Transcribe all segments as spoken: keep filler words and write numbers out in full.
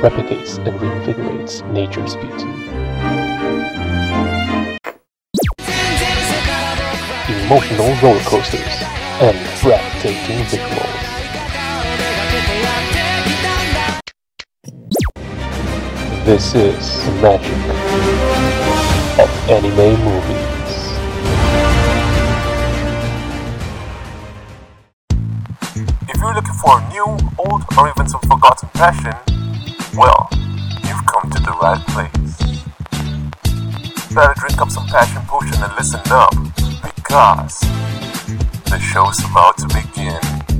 replicates and reinvigorates nature's beauty. Emotional roller coasters and breathtaking visuals. This is the magic of anime movies. If you're looking for a new, old, or even some forgotten passion, well, you've come to the right place. Better drink up some passion potion and listen up, because the show's about to begin.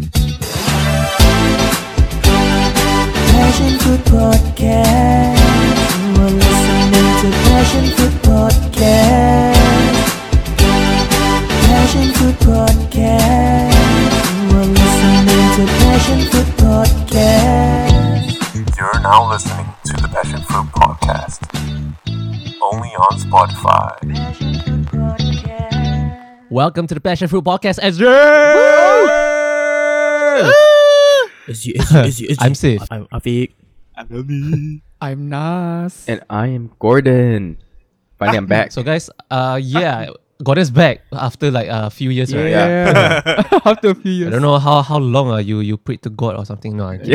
Passion Fruit Podcast. You are listening to Passion Fruit Podcast. Passion Fruit Podcast. You are listening to Passion Fruit Podcast. You're now listening to the Passion Fruit Podcast, only on Spotify. Passion Fruit Podcast. Welcome to the Passion Fruit Podcast, Ezra! Is you, is you, is you, is you. I'm Sif. I'm Afiq. I'm Nas. And I am Gordon. Finally, I'm back. So guys, uh, yeah, Gordon's back after like a few years, right? Yeah. After a few years. I don't know how how long are you you prayed to God or something? No, I'm kidding.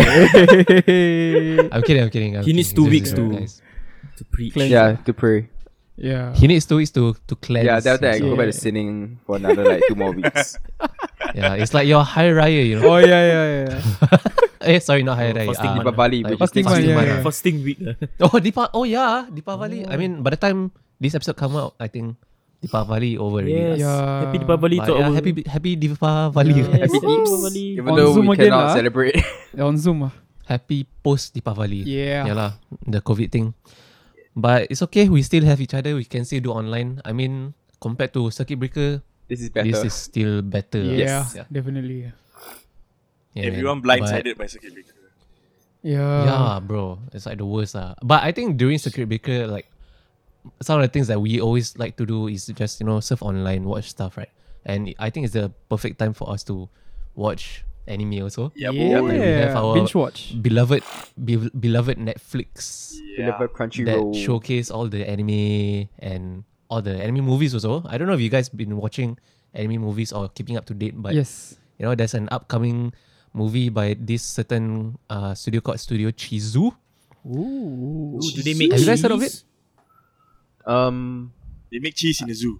I'm kidding. I'm kidding. I'm He needs kidding. two Just weeks kidding, to- guys. To preach. Cleanse. yeah, to pray. Yeah. He needs two weeks to to cleanse. Yeah, then after I go Yeah. back to sinning for another like two more weeks. Yeah, it's like your Hari Raya, you know. Oh yeah, yeah, yeah. eh, sorry, not Hari Raya. Fasting uh, month. Deepavali, like which is Fasting next month, week. yeah, month, yeah. ah. Fasting week. uh. Oh, Deepa. Oh yeah, Deepavali. I mean, by the time this episode come out, I think Deepavali over already. Yes. Yeah. Happy Deepavali But to yeah, our... happy happy Deepavali. Yeah. guys. Happy Woohoo. Deepavali. Even On though Zoom we again cannot lah. celebrate. On Zoom ah. Happy post Deepavali. Yeah. lah, the COVID thing. But it's okay, we still have each other. We can still do online. I mean, compared to Circuit Breaker, This is better. this is still better. Yeah, Yeah, definitely. yeah, Everyone man. blindsided by Circuit Breaker. Yeah. But, yeah, bro. It's like the worst. Uh. But I think during Circuit Breaker, like, some of the things that we always like to do is just, you know, surf online, watch stuff, right? And I think it's the perfect time for us to watch anime also. Yep. Yeah. We have our Binge watch. Beloved, be- beloved Netflix Deliver that Crunchyroll. showcase all the anime and all the anime movies also. I don't know if you guys been watching anime movies or keeping up to date, but Yes. you know, there's an upcoming movie by this certain uh, studio called Studio Chizu. Ooh. Ooh, do they make Have you guys heard of cheese? Um, They make cheese in the zoo.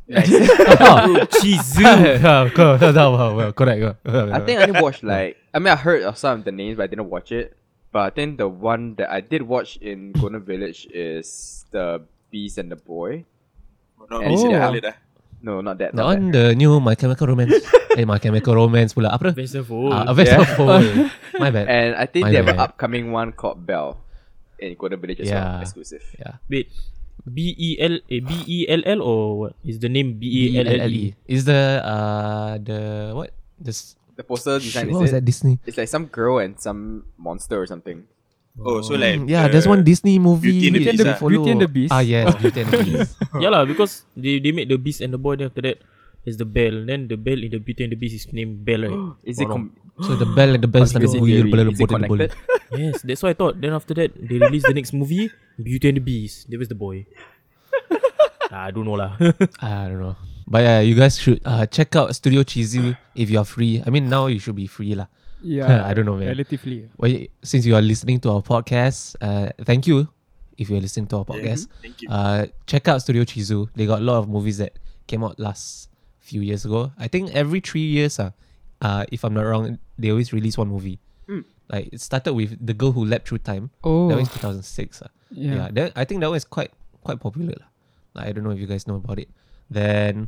Oh, cheese. Yeah, co- well, well, correct. I think I only watched like I mean I heard of some of the names but I didn't watch it. But I think the one that I did watch in Golden Village is the Beast and the Boy. No, And oh. yeah. Valid, ah. No, not that. That Not one, the new My Chemical Romance. eh, My Chemical Romance pula. Apa? Best of all. Uh, Avenged Yeah. Sevenfold. My bad. And I think My they have an bad. upcoming one called Bell in Golden Village as well, Yeah. exclusive. Yeah. Wait. B E L eh, B E L L or what? Is the name B E L L E? Is the uh the what? This The poster design what was is that it? Disney? It's like some girl and some monster or something. Oh, so like Mm, yeah, the there's one Disney movie. Beauty and the that Beast, we ah. follow. Beauty and the Beast. Ah yes, Beauty and the Beast. Yeah lah, because they, they made the Beast and the Boy. Then after that, there's the Bell. Then the Bell in the Beauty and the Beast is named Bell, right? Is it Or com- So the bell and the bell stand conspiracy up. theory? Is it connected? Yes, that's what I thought. Then after that, they released the next movie, Beauty and the Beast. There was the boy. Ah, I don't know lah. I don't know. But yeah, you guys should uh, check out Studio Chizu if you are free. I mean, now you should be free lah. Yeah. I don't know, man. Relatively. Well, since you are listening to our podcast, uh, thank you if you're listening to our podcast. Thank you. Uh, check out Studio Chizu. They got a lot of movies that came out last few years ago. I think every three years, uh, uh, if I'm not wrong, they always release one movie. Like it started with The Girl Who Leapt Through Time. Oh. That was two thousand six. Uh. Yeah. Yeah, that, I think that one is quite quite popular. lah. Like, I don't know if you guys know about it. Then,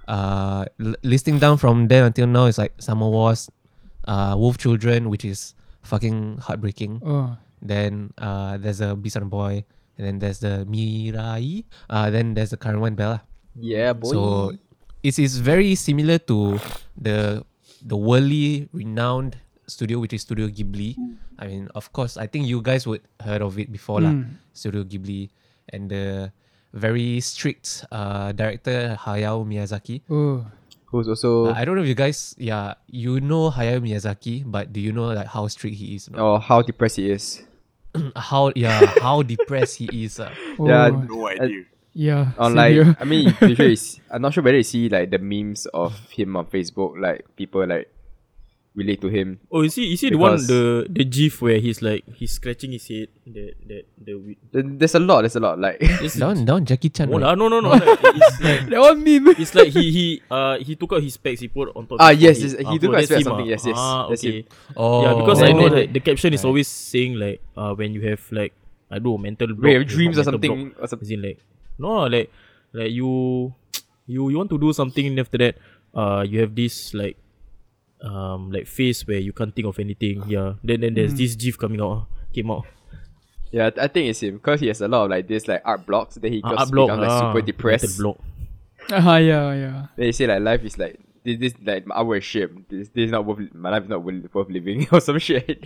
uh, l- listing down from then until now is like Summer Wars, uh, Wolf Children, which is fucking heartbreaking. Oh. Then uh, there's a Beast and a Boy, and then there's the Mirai. Uh, then there's the current one, Bella. Yeah, boy. So it is very similar to the the worldly renowned studio, which is Studio Ghibli. I mean, of course, I think you guys would heard of it before, lah. Mm. Studio Ghibli, and the very strict uh, director Hayao Miyazaki. Oh. Who's also Uh, I don't know if you guys, yeah, you know Hayao Miyazaki, but do you know like how strict he is? No? or how depressed he is. how yeah how depressed he is. Uh. Oh, Yeah, No idea. yeah. On same like, here. I mean, you sure you see, I'm not sure whether you see like the memes of him on Facebook, like people like relate to him. Oh, you see, you see the one Because- the the gif where he's like he's scratching his head. That that the. wi- There- There's a lot. There's a lot. Like, It's, That one, that one Jackie Chan. oh, right? lah, no no no. like, it's like That one meme. it's like he he uh he took out his specs. He put on top. Ah, his yes, forehead. yes, he Ah, took bro, out his that's specs him, something, ah. yes, yes, Ah, that's okay. him. Oh, Yeah, because I know Oh. that the caption is Right. always saying like uh when you have like I don't know mental block, Wait, you have not dreams or mental something, block. or something. As in like no like like you you you want to do something and after that uh you have this like um like face where you can't think of anything. Yeah. Then then there's this gif coming out ah, came out. Yeah, I think it's him because he has a lot of like this like art blocks. Then he Ah, just art block, becomes like ah, super mental depressed. block. Ah, yeah, yeah. Then he say like life is like this, this like my hour is shit. This, this is not worth. My life is not worth, worth living or some shit.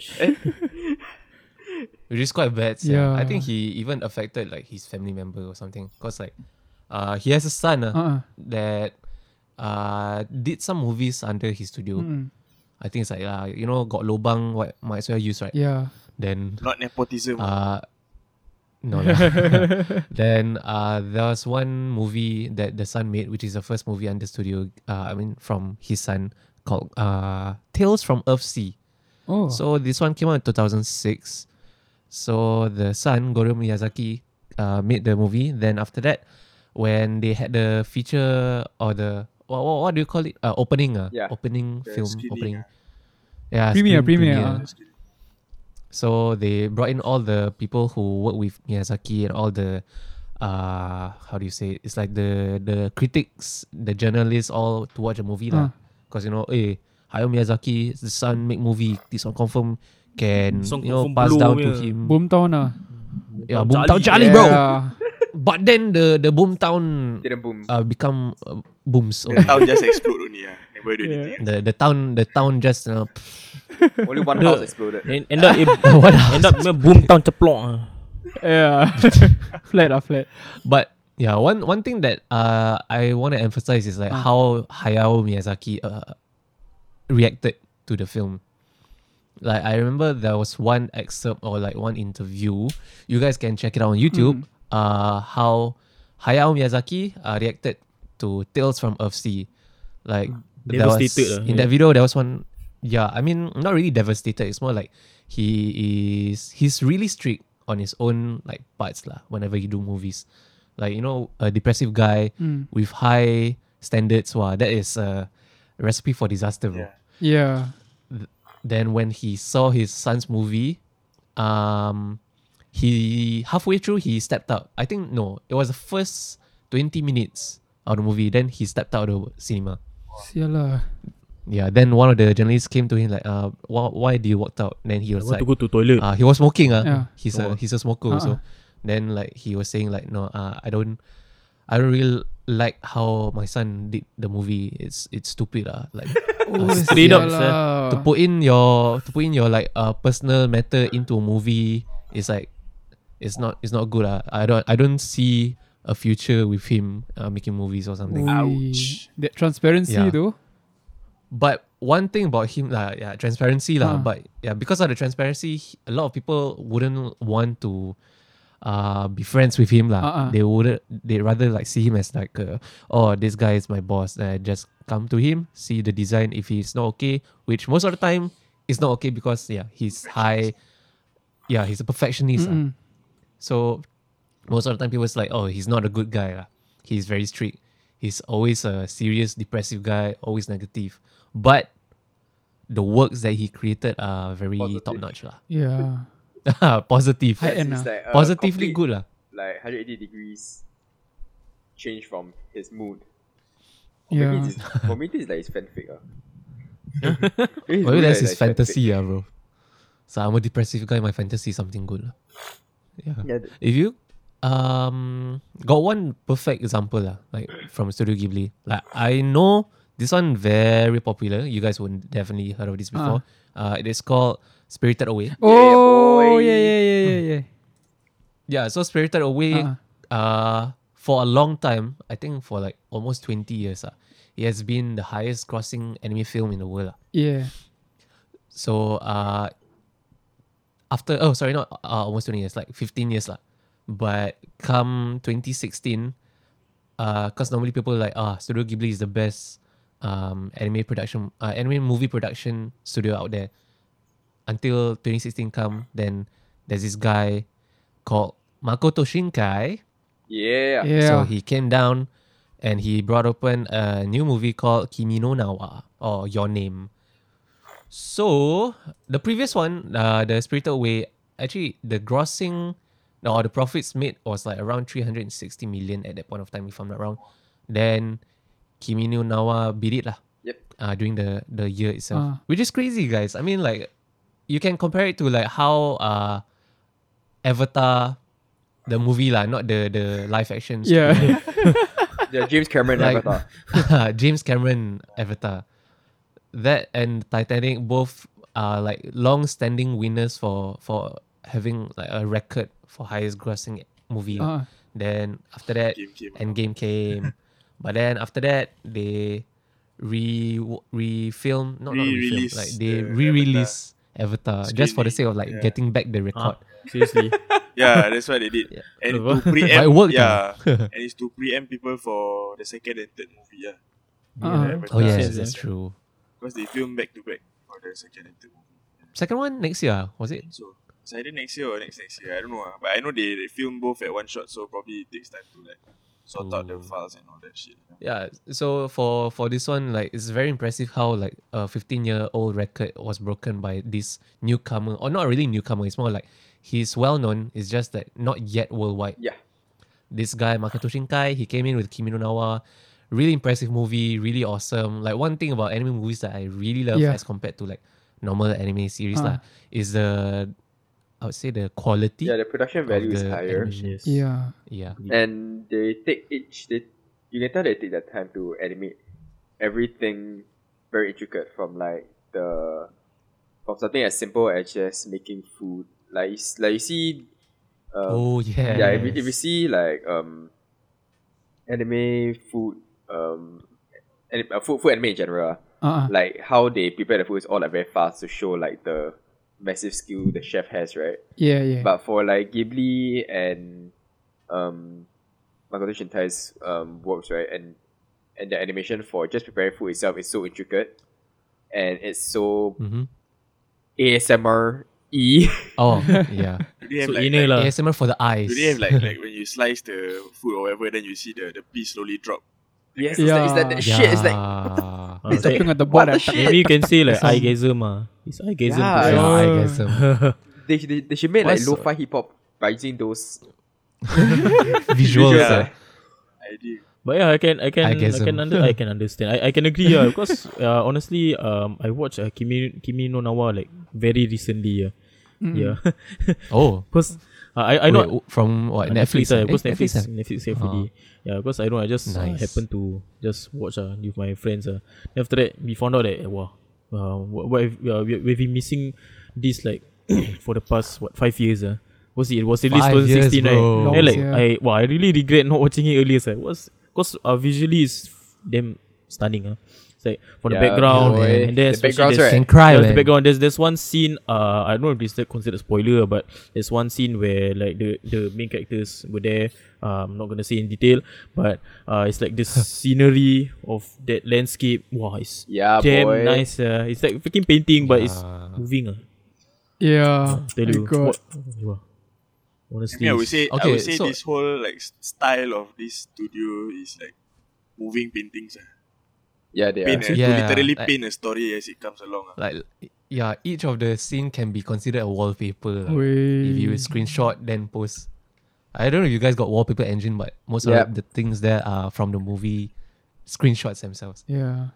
Which is quite bad. Yeah. I Yeah. think he even affected like his family member or something. Cause like, uh, he has a son uh, Uh-uh. that uh did some movies under his studio. Mm. I think it's like uh, you know got lobang, what might as well use, right? Yeah. Then Not nepotism. uh no lah. Then uh there was one movie that the son made, which is the first movie under studio. Uh, I mean from his son called uh Tales from Earthsea. Oh. So this one came out in two thousand six. So the son, Goro Miyazaki, uh, made the movie. Then after that, when they had the feature or the what, what, what do you call it? Uh, opening, uh, Yeah. opening The film screening, opening. ah. Yeah, Premiere, screen premiere, premiere. ah. So they brought in all the people who work with Miyazaki and all the uh how do you say it? It's like the the critics, the journalists all to watch the movie lah. Ah. Because you know, eh, Hayao Miyazaki, the son make movie. This one confirm can This one you know confirm pass blow down to punya. him. Boomtown ah. Yeah, Boomtown Boomtown Charlie. Charlie, bro. Yeah. But then the the Boomtown Didn't boom. uh, become uh, booms. The town just explode only. Ah, never do Yeah. anything. the the town the town just uh, Only one The- house exploded. And end up eh, end up punya boom town ceplok. ah. Yeah. Flat ah, flat. But yeah, one one thing that uh I want to emphasize is like how Hayao Miyazaki uh, reacted to the film. Like I remember there was one excerpt or like one interview. You guys can check it out on YouTube. Uh, how Hayao Miyazaki uh, reacted to Tales from Earthsea. Like there was, Devastated lah, in yeah. that video, there was one. Yeah, I mean, not really devastated. It's more like he is he's really strict on his own like parts lah. Whenever he do movies, like you know, a depressive guy Mm. with high standards. Wow, that is a recipe for disaster, bro. Yeah. Yeah. Then when he saw his son's movie, um, he halfway through he stepped out. I think no, it was the first twenty minutes of the movie. Then he stepped out of the cinema. Sialah. Yeah. Then one of the journalists came to him like, uh, why, why did you walk out? Then he I was want like, to go to toilet. uh, he was smoking. Uh. Yeah. He's a Oh. he's a smoker Uh-uh. also. Then like he was saying like, no, uh, I don't, I don't really like how my son did the movie. It's it's stupid uh. Like Oh, straight up, sialah. to put in your to put in your like uh personal matter into a movie is like it's not it's not good. Uh. I don't I don't see a future with him uh, making movies or something. Ui. That transparency Yeah. though. But one thing about him, lah, yeah, transparency, lah. Ah. But yeah, because of the transparency, he- a lot of people wouldn't want to uh be friends with him, lah. Ah, ah. They would they rather like see him as like, uh, oh, this guy is my boss. Uh, just come to him, see the design. If he's not okay, which most of the time is not okay because yeah, he's high. Yeah, he's a perfectionist. lah. Mm-mm. So most of the time, people's like, oh, he's not a good guy. lah. He's very strict. He's always a serious, depressive guy, always negative. But the works that he created are very Positive. top notch. lah. Yeah. Positive. High end It's ah. like a Positively complete, good. lah. Like one hundred eighty degrees change from his mood. Yeah. Maybe this, for me, this is like his fanfic. Uh. Maybe that's his fantasy, ah, bro. So I'm a depressive guy. My fantasy is something good. lah. Yeah. Yeah, th- If you um got one perfect example lah, like from Studio Ghibli. Like I know this one very popular. You guys would definitely heard of this before. Uh, it is called Spirited Away. Oh boy. yeah, yeah, yeah, yeah, yeah. Yeah, so Spirited Away, Ah. uh, for a long time, I think for like almost twenty years, uh, it has been the highest grossing anime film in the world. ah. Yeah. So, uh, after oh sorry not uh, almost twenty years, like fifteen years lah. But come twenty sixteen, uh, cause normally people like ah Studio Ghibli is the best um anime production uh, anime movie production studio out there. Until twenty sixteen come, then there's this guy called Makoto Shinkai. Yeah. Yeah. So he came down and he brought open a new movie called Kimi no Nawa or Your Name. So the previous one, uh, the Spirited Away, actually the grossing or the profits made was like around three hundred sixty million at that point of time, if I'm not wrong. Then Kimi no Nawa beat it lah. Yep. Uh, during the the year itself, Ah. which is crazy, guys. I mean, like you can compare it to like how uh Avatar, the movie lah, not the the live action. Yeah. The James Cameron Like- Avatar. James Cameron Avatar. That and Titanic both are like long-standing winners for for having like a record for highest grossing movie. Ah. Then after that, Game came. Endgame came. But then after that, they re re-film, not not re-film, Re-release like they the re-release Avatar, just for the sake of like Screening, yeah. getting back the record. Seriously. Yeah, that's what they did. Yeah. And But to preempt, it worked, yeah, and it's to preempt people for the second and third movie, yeah. Ah. Oh yes, Yes, that's yeah. true. Because they film back to back for the second and third movie. Second one next year, was it? So it's either next year or next next year. I don't know, ah. But I know they, they film both at one shot, so probably it takes time to like sort out the Ooh. files and all that shit. Yeah, so for for this one, like it's very impressive how like a fifteen year old record was broken by this newcomer, or not really newcomer. It's more like he's well known. It's just that not yet worldwide. Yeah. This guy Makoto Shinkai, he came in with Kimi no Nawa, really impressive movie, really awesome. Like one thing about anime movies that I really love Yeah. as compared to like normal anime series Ah. lah, is the I would say the quality. Yeah, the production of value is the higher. animation. Yes. Yeah. Yeah. And they take each they you can tell they take their time to animate everything very intricate, from like the from something as simple as just making food. Like you s- like you see um, Oh yeah. yeah, if you, if you see like um anime food um anim- uh, food food anime in general, Uh-uh. like how they prepare the food is all like very fast to show like the massive skill the chef has, right? Yeah, yeah. But for like Ghibli and um Makoto Shinkai's um works, right, and and the animation for just preparing food itself is so intricate and it's so Mm-hmm. A S M R E. Oh yeah. Do they have So like, inner like lah. A S M R for the eyes. do they have like like when you slice the food or whatever, then you see the, the piece slowly drop? Yes, it's like, it's like that Yeah. shit. It's like Ah, it's okay. like Dropping at the what bottom. the shit. Maybe you can say like Some- eyegasm ah. It's eyegasm. Yeah, to Yeah, say. I Oh. guess so. they, they, they should make like What's- lo-fi hip hop by using those Visuals. Yeah. uh. Idea. But yeah, I can I can I, Eyegasm. can under I can understand. I, I can agree yeah, because uh, honestly um I watched uh, Kimi Kimi no Nawa like very recently yeah. Yeah. Oh. Because uh, I I know Wait, from what Uh, Netflix? uh, ah? because Eh, Netflix, ah? Netflix heavily. Yeah, because I know I just uh, Nice. happened to just watch uh, with my friends. Uh. Then after that, we found out that eh, wow, uh, what, what if, uh, we, we've been missing this like for the past what five years. Uh. Was it? It was released Five twenty sixteen, years, right? bro. Then like Yeah. I wow, I really regret not watching it earlier. Sir. Was because uh, visually it's damn stunning. Uh. It's like for the Yeah, background boy. and then The especially background's there's- right. Can cry, yeah, man. the background. There's there's one scene. Uh, I don't know if it's considered spoiler, but there's one scene where like the the main characters were there. Uh, I'm not gonna say in detail, but uh, it's like this scenery of that landscape. Wow, it's Yeah, damn boy. nice. Uh, it's like freaking painting, but it's Yeah. moving. Uh, Yeah. tell My you. God. What, wow. I Honestly, mean, I would it's- say I Okay, would say so- this whole like s- style of this studio is like moving paintings. Ah. yeah, they Paint are. a- Yeah, to literally like- paint a story as it comes along. Ah. Like yeah, each of the scene can be considered a wallpaper. lah. Wey. If you screenshot then post. I don't know if you guys got wallpaper engine, but most Yep. of the things there are from the movie screenshots themselves. Yeah.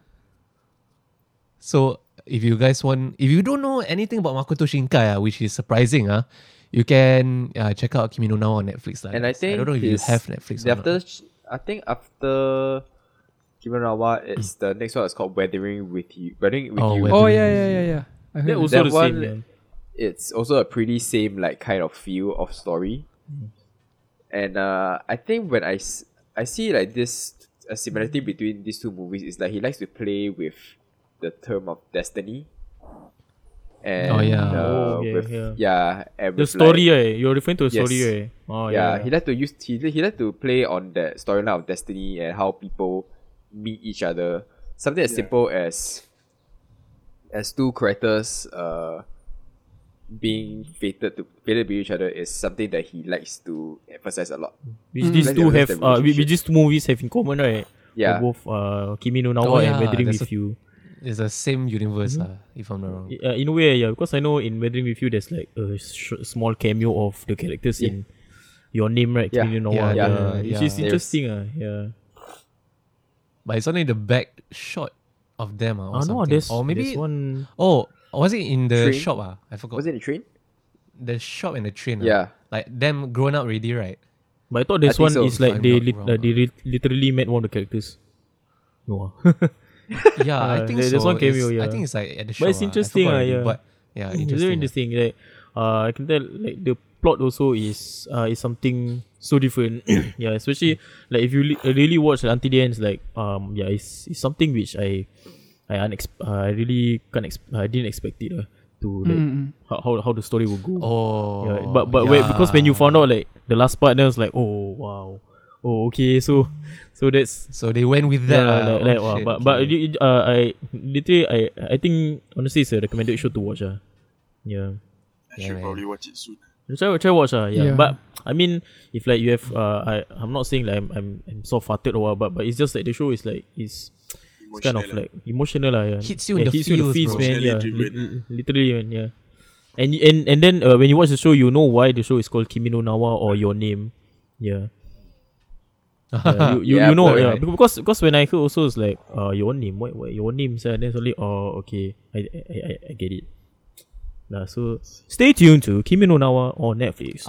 So if you guys want, if you don't know anything about Makoto Shinkai, uh, which is surprising, uh, you can uh, check out Kimi no Na on Netflix. lah, And I guys. think I don't know if you his- have Netflix. Or After not. sh- I think after Kimurawa, it's the next one is called Weathering with You. Weathering with Oh, You. Weathering Oh with yeah, You. yeah, yeah, yeah. I heard that that. also That the one- same. Man. It's also a pretty same like kind of feel of story. And uh, I think when I, s- I see like this a similarity between these two movies is like he likes to play with the term of destiny. And Oh, yeah. uh, Oh, yeah, with, yeah. yeah, and The with, story, like, eh? You're referring to the story, Yes. eh? Oh, yeah, yeah. he like to use he, he like to play on that storyline of destiny and how people meet each other. Something as simple as as two characters uh being fated to fated to be each other is something that he likes to emphasize a lot. Which these Let's two emphasize have, the uh, which, which relationship. these two movies have in common, right? Yeah. For both uh, Kimi no Na wa Oh, and yeah, Weathering there's with a- You. It's the same universe, uh, if I'm not wrong. Uh, in a way, yeah, because I know in Weathering with You, there's like a sh- small cameo of the characters Yeah. in Your Name, right? Yeah. Kimi no Na Yeah, wa. yeah, Yeah, which yeah. is There's- interesting, uh, yeah. But it's only the back shot of them, uh, or Ah, no, something. there's, or maybe there's one. oh, was it in the Train? shop? Uh? I forgot. Was it in the train? The shop and the train? Uh? Yeah. Like them grown up already, right? But I thought this think one so, is if like I'm they not lit- wrong, uh, they uh. lit- literally met one of the characters. No. ah. Yeah, I Uh, think there- so. there's one cameo, It's- I yeah. think it's like at the shop. But it's ah. I interesting, forgot ah, already, yeah. But yeah, It's interesting. very ah. interesting. Like, uh, I can tell like the plot also is uh is something so different. Yeah, especially like if you li- really watch like, until the end, it's like um yeah, it's, it's something which I I unex- uh, I really can't ex- I didn't expect it uh, to like Mm. how, how how the story will go. Oh, Yeah, but but wait, because when you found out like the last part, then I was like, oh wow, oh okay, so so that's so they went with that. yeah, ah. like, Oh, like, wow, shit, but but okay. it- uh, I literally I I think honestly it's a recommended show to watch. Uh. Yeah. I Yeah, should man. probably watch it soon. Try try watch uh, yeah. Yeah. But I mean if like you have uh I I'm not saying like I'm I'm, I'm soft-hearted or what, but but it's just like the show is like it's it's kind of Emotional, like emotional lah, yeah. Hits you in yeah, the hits you in the feels, feels, bro. man. Yeah, Emotionally li- driven, li- literally, man. Yeah. And y- and and then uh, when you watch the show, you know why the show is called Kimi no Na wa or Your Name. Yeah. Yeah, you, you, Yeah, you know, but- yeah, because because when I heard also it's like uh your name, what, what your name, sir? Then suddenly, oh okay, I I, I, I get it. Nah, so stay tuned to Kimi no Na wa on Netflix.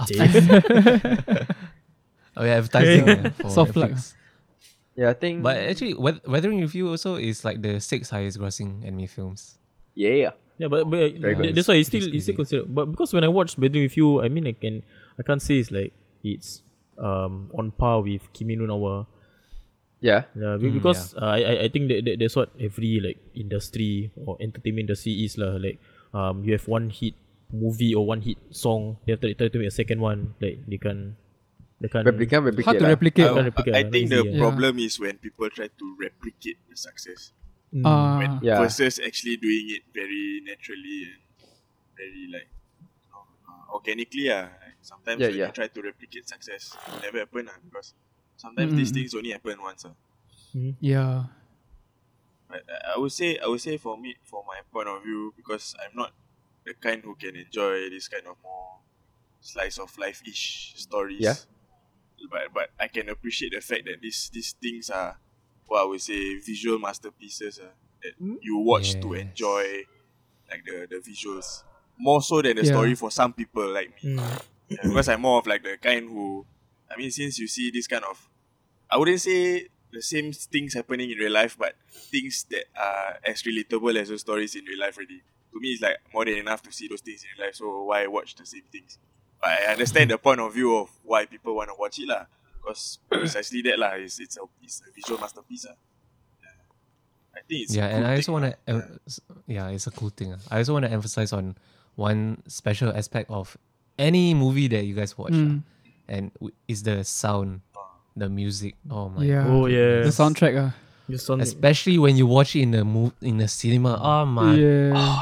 Oh yeah, advertising uh, for Soft plug. Netflix. Yeah, I think. But actually, Weath- Weathering with You also is like the sixth highest grossing anime films. yeah. Yeah, but, but Very good. that's why it's Which still is it's still crazy. considered. But because when I watched Weathering with You, I mean I can I can't say it's like it's um on par with Kimi no Na wa. Yeah. Yeah, be- Mm, because uh, I I I think that, that that's what every like industry or entertainment industry is lah. Like um you have one hit movie or one hit song, they have to try to make a second one. Like they can they can Replicate, replicate. Hard to lah. replicate. can't I, replicate I lah, think not the easy, yeah. problem is when people try to replicate the success Mm. Ah, when Yeah. versus actually doing it very naturally and very like you know, uh, organically. Uh. Like sometimes Yeah, when yeah. you try to replicate success, it never happen uh, because sometimes these Mm. things only happen once. Uh. yeah. But I I would say I would say for me, from my point of view, because I'm not the kind who can enjoy this kind of more slice of life ish stories. Yeah. But but I can appreciate the fact that these these things are what I would say visual masterpieces uh, that you watch to Yes. enjoy like the, the visuals. More so than the Yeah. story for some people like me. Mm. Yeah, because I'm more of like the kind who, I mean, since you see this kind of, I wouldn't say the same things happening in real life, but things that are as relatable as those stories in real life already. To me, it's like more than enough to see those things in real life, so why watch the same things? But I understand the point of view of why people want to watch it lah. Because precisely that lah, it's, it's, a, it's a visual masterpiece lah. Yeah. I think it's a Yeah, and cool I also thing want lah. to. Em- s- yeah, it's a cool thing. ah. I also want to emphasize on one special aspect of any movie that you guys watch, ah, Mm. and w- is the sound, the music. Oh my! Yeah. Oh yeah. The soundtrack. Uh. The sound- Especially when you watch it in the move in the cinema. Oh my! Yeah.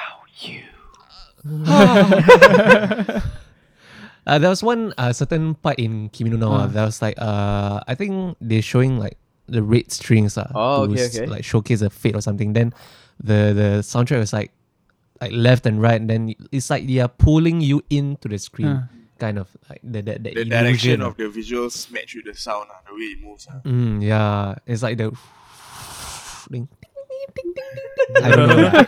Uh, there was one uh, certain part in Kimi no Na wa Ah. that was like uh I think they're showing like the red strings uh, Oh, to okay, s- okay. like showcase the fate or something. Then the the soundtrack was like like left and right, and then it's like they are pulling you into the screen, Ah. kind of like the the, the, The direction illusion of the visuals match with the sound, uh, the way it moves. Uh. Mm, yeah, it's like the. ding, ding, ding, ding, ding. I don't know.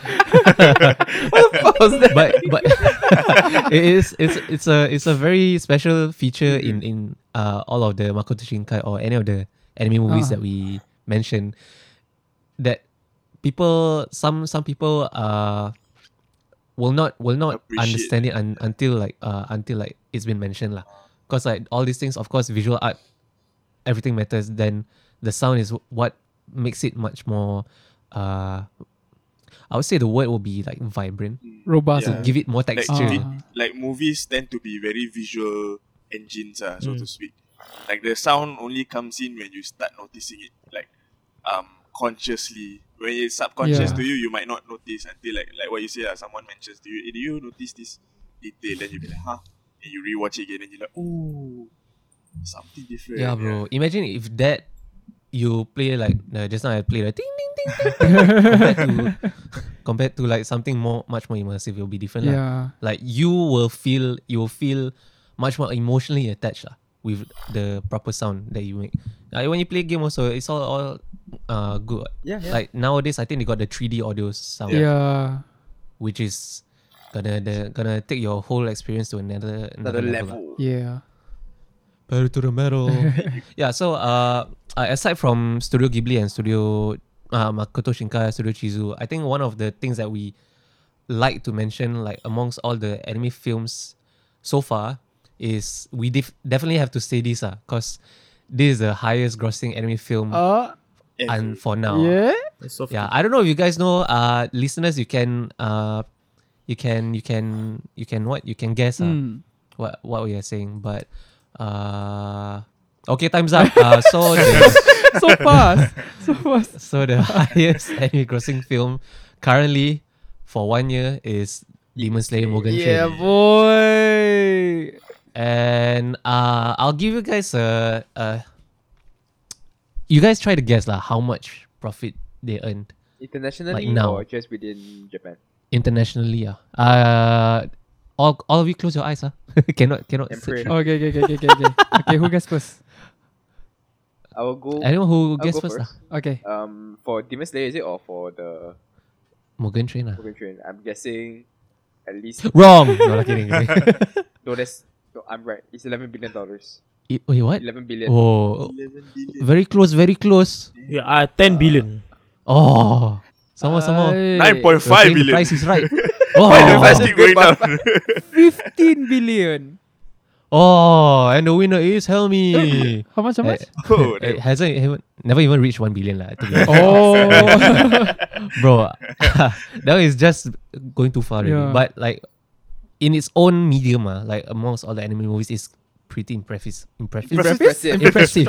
but but it is it's it's a it's a very special feature in in uh all of the Makoto Shinkai or any of the anime movies Ah. that we mentioned, that people some some people uh will not will not Appreciate understand it un, until like uh until like it's been mentioned lah. Because like all these things, of course, visual art, everything matters. Then the sound is what makes it much more uh I would say the word will be like vibrant. Robust. To Yeah. give it more Like, texture. vi- Ah. like movies tend to be very visual engines, uh, so Mm. to speak. Like the sound only comes in when you start noticing it, like um consciously. When it's subconscious Yeah. to you, you might not notice until like like what you say. Uh, someone mentions to you, hey, do you notice this detail? Then you be like, huh? And you rewatch it again, and you're like, oh, something different. Yeah, bro. Imagine if that you play like uh, just now I played a ding ding ding ding compared to compared to like something more much more immersive, it'll be different. lah. Yeah. Like you will feel you will feel much more emotionally attached lah, with the proper sound that you make. Like when you play game also, it's all all uh good. Yeah, yeah. Like nowadays, I think they got the three D audio sound, Yeah. which is gonna the, gonna take your whole experience to another Another lah. level. Yeah. Pedal to the metal. Yeah, so uh, uh, aside from Studio Ghibli and Studio uh, Makoto Shinkai, Studio Chizu, I think one of the things that we like to mention, like amongst all the anime films so far, is we def- definitely have to say this, uh, because this is the highest grossing anime film Uh, and for now. yeah. It's soft. Yeah, I don't know if you guys know, uh, listeners, you can, uh, you can, you can, you can what? You can guess, uh, Mm. what what we are saying, but uh okay, time's up. Uh, so the, So fast. So fast. so the highest anime grossing film currently for one year is Demon Slayer Mugen Yeah, Train. boy. And uh I'll give you guys a, a you guys try to guess lah how much profit they earned Internationally Like now. or just within Japan? internationally. Uh, uh all all of you close your eyes, huh? cannot cannot Emperor. search. Okay, okay, okay, okay, okay, okay. Okay, who guess first? I will go. Anyone who I'll guess go first, first. lah. Okay. Um, for Demon Slayer is it or for the Mugen Train, lah. Mugen Train? I'm guessing at least. Wrong. No, not kidding. kidding. No, that's no. I'm right. It's eleven billion dollars. I- Wait, what? Eleven billion. Oh, eleven billion. very close, very close. Yeah, uh, ten billion. Oh, some more, some more. Ay, Nine point You're five saying the billion. price is right. Why the Oh, price keep going down? fifteen billion. oh, and the winner is Helmi. How much? How much? Oh, It damn. hasn't, it haven't- never even reached one billion lah. To be honest. Oh. Bro, that is just going too far already. Yeah. But like in its own medium, ah, like amongst all the anime movies, is pretty impressive. Impressive. Impressive. Impressive.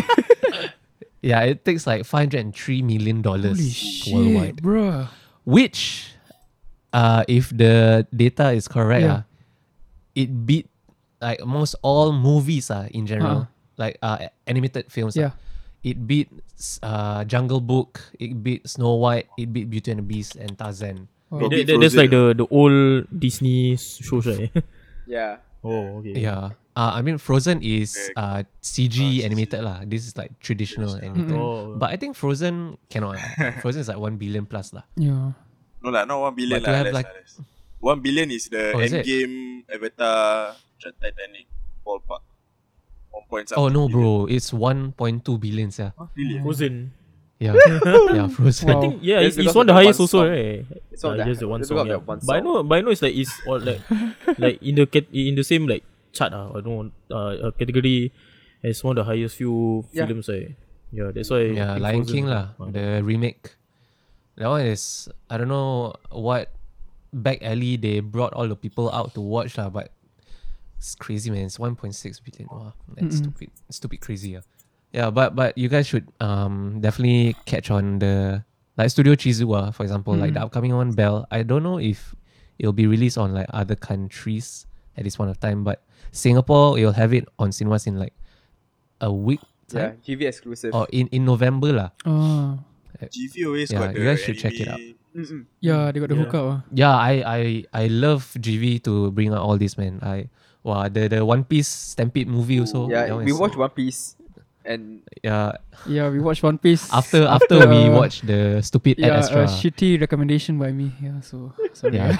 Yeah, it takes like five hundred and three million dollars Holy shit, worldwide. bruh. Which, uh, if the data is correct, Yeah. ah, it beat like almost all movies uh, in general, Uh-huh. like uh, animated films. ah. Yeah. It beat uh, Jungle Book, it beat Snow White, it beat Beauty and the Beast and Tarzan. Oh. That, that, that's like the, the old Disney shows, right? Yeah. Oh, okay. Yeah. Uh, I mean, Frozen is Okay. uh, C G animated lah. This is like traditional animated. Oh. But I think Frozen cannot. lah. Frozen is like one billion plus lah. Yeah. No lah, not one billion But to lah. have Less, like- lah, less. One billion is the Oh, is it? Endgame, Avatar, Titanic, ballpark. One point something. Oh no, billion. bro, it's one point two billion, yeah. Huh, really? Frozen. Yeah, yeah, Frozen. Wow. I think yeah, That's it's, it's because one of of the the highest one also, song. right? It's not Uh, that- just the one it's song. because of Yeah. that one But I song. know, but I know it's like it's all like like in the cat in the same like chart. Uh, I don't know, uh, uh, category as one of the highest few Yeah. films. Right? Yeah, that's why. Yeah, I think Lion Frozen King is- lah, uh, the remake. That one is I don't know what back alley they brought all the people out to watch lah, but it's crazy, man. It's one point six billion. Wow, that's Mm-mm. stupid, stupid crazy. Yeah, yeah, but but you guys should um definitely catch on the like Studio Chizuwa, for example, like the Mm. upcoming one, Bell. I don't know if it'll be released on like other countries at this point of time, but Singapore you'll have it on cinemas in like a week Yeah. time G V exclusive. or in in November lah. Oh. G V always Yeah, got the you guys should check it out. anime- Mm-mm. Yeah, they got the Yeah. hookup. Uh. Yeah, I I I love G V to bring out all this, man. I wow, the the One Piece Stampede movie also. that Yeah, one we is- watched One Piece, and Yeah, Yeah, we watched One Piece. after after we uh, watched the stupid Yeah, ad extra. a shitty recommendation by me. Yeah, so sorry. Yeah.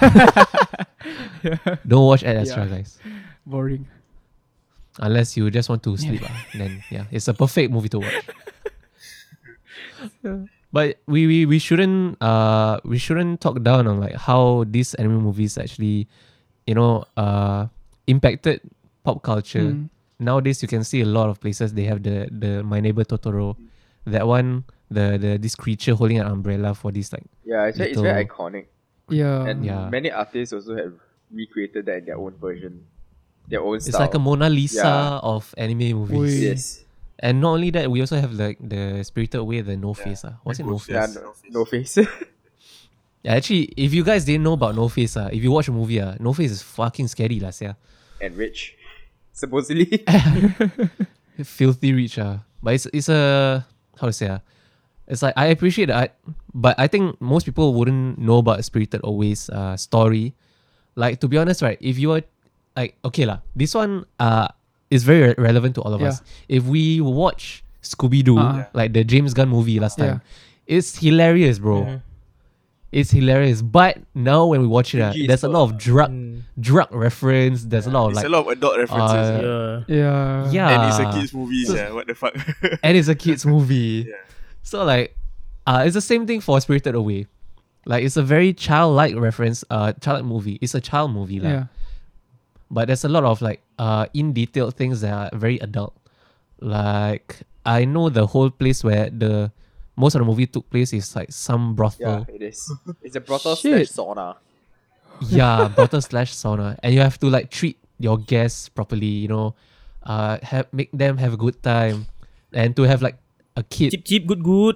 Yeah. Don't watch ad extra, Yeah. guys. Boring. Unless you just want to sleep, ah, then yeah, it's a perfect movie to watch. But we, we we shouldn't uh we shouldn't talk down on like how these anime movies actually, you know, uh impacted pop culture. Mm. Nowadays you can see a lot of places they have the the My Neighbor Totoro, that one, the the this creature holding an umbrella for this like Yeah, it's, very, it's very little- iconic. Yeah. And Yeah. many artists also have recreated that in their own version. Their own it's style. like a Mona Lisa Yeah. of anime movies. Ui. Yes. And not only that, we also have like the Spirited Away, the No Face. Uh. What's it, No Face? Yeah, Face. no, no face. Yeah, actually, if you guys didn't know about No Face, uh, if you watch a movie, uh, No Face is fucking scary, lah, sia. and rich. Supposedly. Filthy rich, uh. But it's it's a how to say, uh, it's like I appreciate the art, but I think most people wouldn't know about Spirited Away's uh story. Like, to be honest, right? If you are like okay lah, this one uh is very re- relevant to all of Yeah. us. If we watch Scooby Doo, Uh-huh. like the James Gunn movie last Yeah. time, it's hilarious, bro. Mhm. It's hilarious. But now when we watch it, uh, Cringy as there's a lot of drug Mm. drug reference. There's a lot of It's like a lot of adult references. uh, yeah. Yeah. Yeah. yeah, And it's a kids movie, yeah. What the fuck? and it's a kids movie. Yeah. So like, uh, it's the same thing for Spirited Away. Like it's a very childlike reference, uh, childlike movie. It's a child movie, lah. Yeah. But there's a lot of like, uh, in detailed things that are very adult. Like I know the whole place where the most of the movie took place is like some yeah, brothel. it is. It's a brothel Shit. slash sauna. Yeah, brothel slash sauna, and you have to like treat your guests properly. You know, uh, have make them have a good time, and to have like a kid. Cheap, cheap, good, good.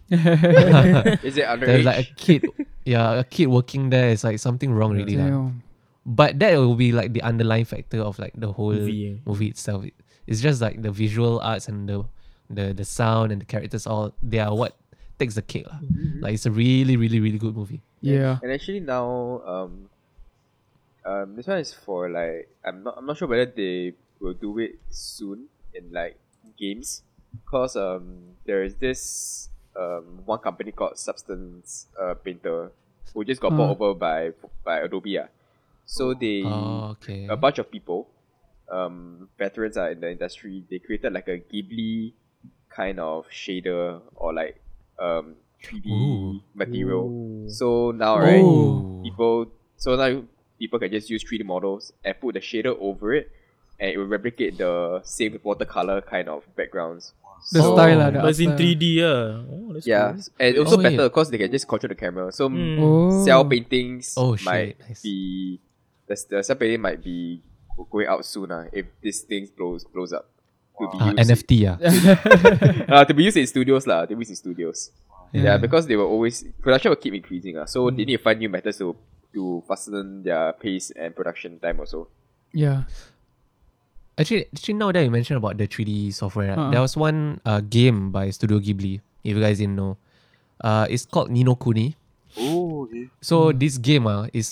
Is it underage? There's like a kid, yeah, a kid working there is like something wrong really. lah. Damn. But that will be like the underlying factor of like the whole Movie, movie, yeah. itself. It- It's just like the visual arts and the the the sound and the characters all they are what takes the cake lah. Like it's a really really really good movie. Yeah. And actually now, um, um, this one is for like I'm not I'm not sure whether they will do it soon in like games, cause um there is this um one company called Substance uh, Painter who just got bought Uh. over by by Adobe. Ah. So they Oh, okay. a bunch of people, um, veterans are in the industry. They created like a Ghibli kind of shader or like um three D Ooh. material. Ooh. So now, right, Oh. people so now people can just use three D models and put the shader over it, and it will replicate the same watercolor kind of backgrounds. The Oh. style lah. the But it's in art three style. D, yeah. Oh, that's Yeah, cool. and also Oh, better yeah. because they can just control the camera. So Mm. Oh. cell paintings Oh, might shit, nice. be the, the cell painting might be going out soon uh, if this thing blows blows up. To be Uh, used N F T, yeah. uh, to be used in studios lah. To be used in studios. Yeah, Yeah. because they will always production will keep increasing uh, so Mm. they need to find new methods to to fasten their pace and production time also. Yeah. Actually, actually, now that you mentioned about the three D software, right, Uh-uh. there was one uh, game by Studio Ghibli. If you guys didn't know, uh, it's called Ni no Kuni. Oh, okay. So this game uh, is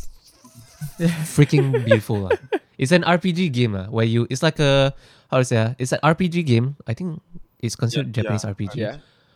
freaking beautiful. Uh. It's an R P G game uh, where you it's like a how to say uh, it's an R P G game. I think it's considered Yeah, Japanese yeah, R P G. Yeah.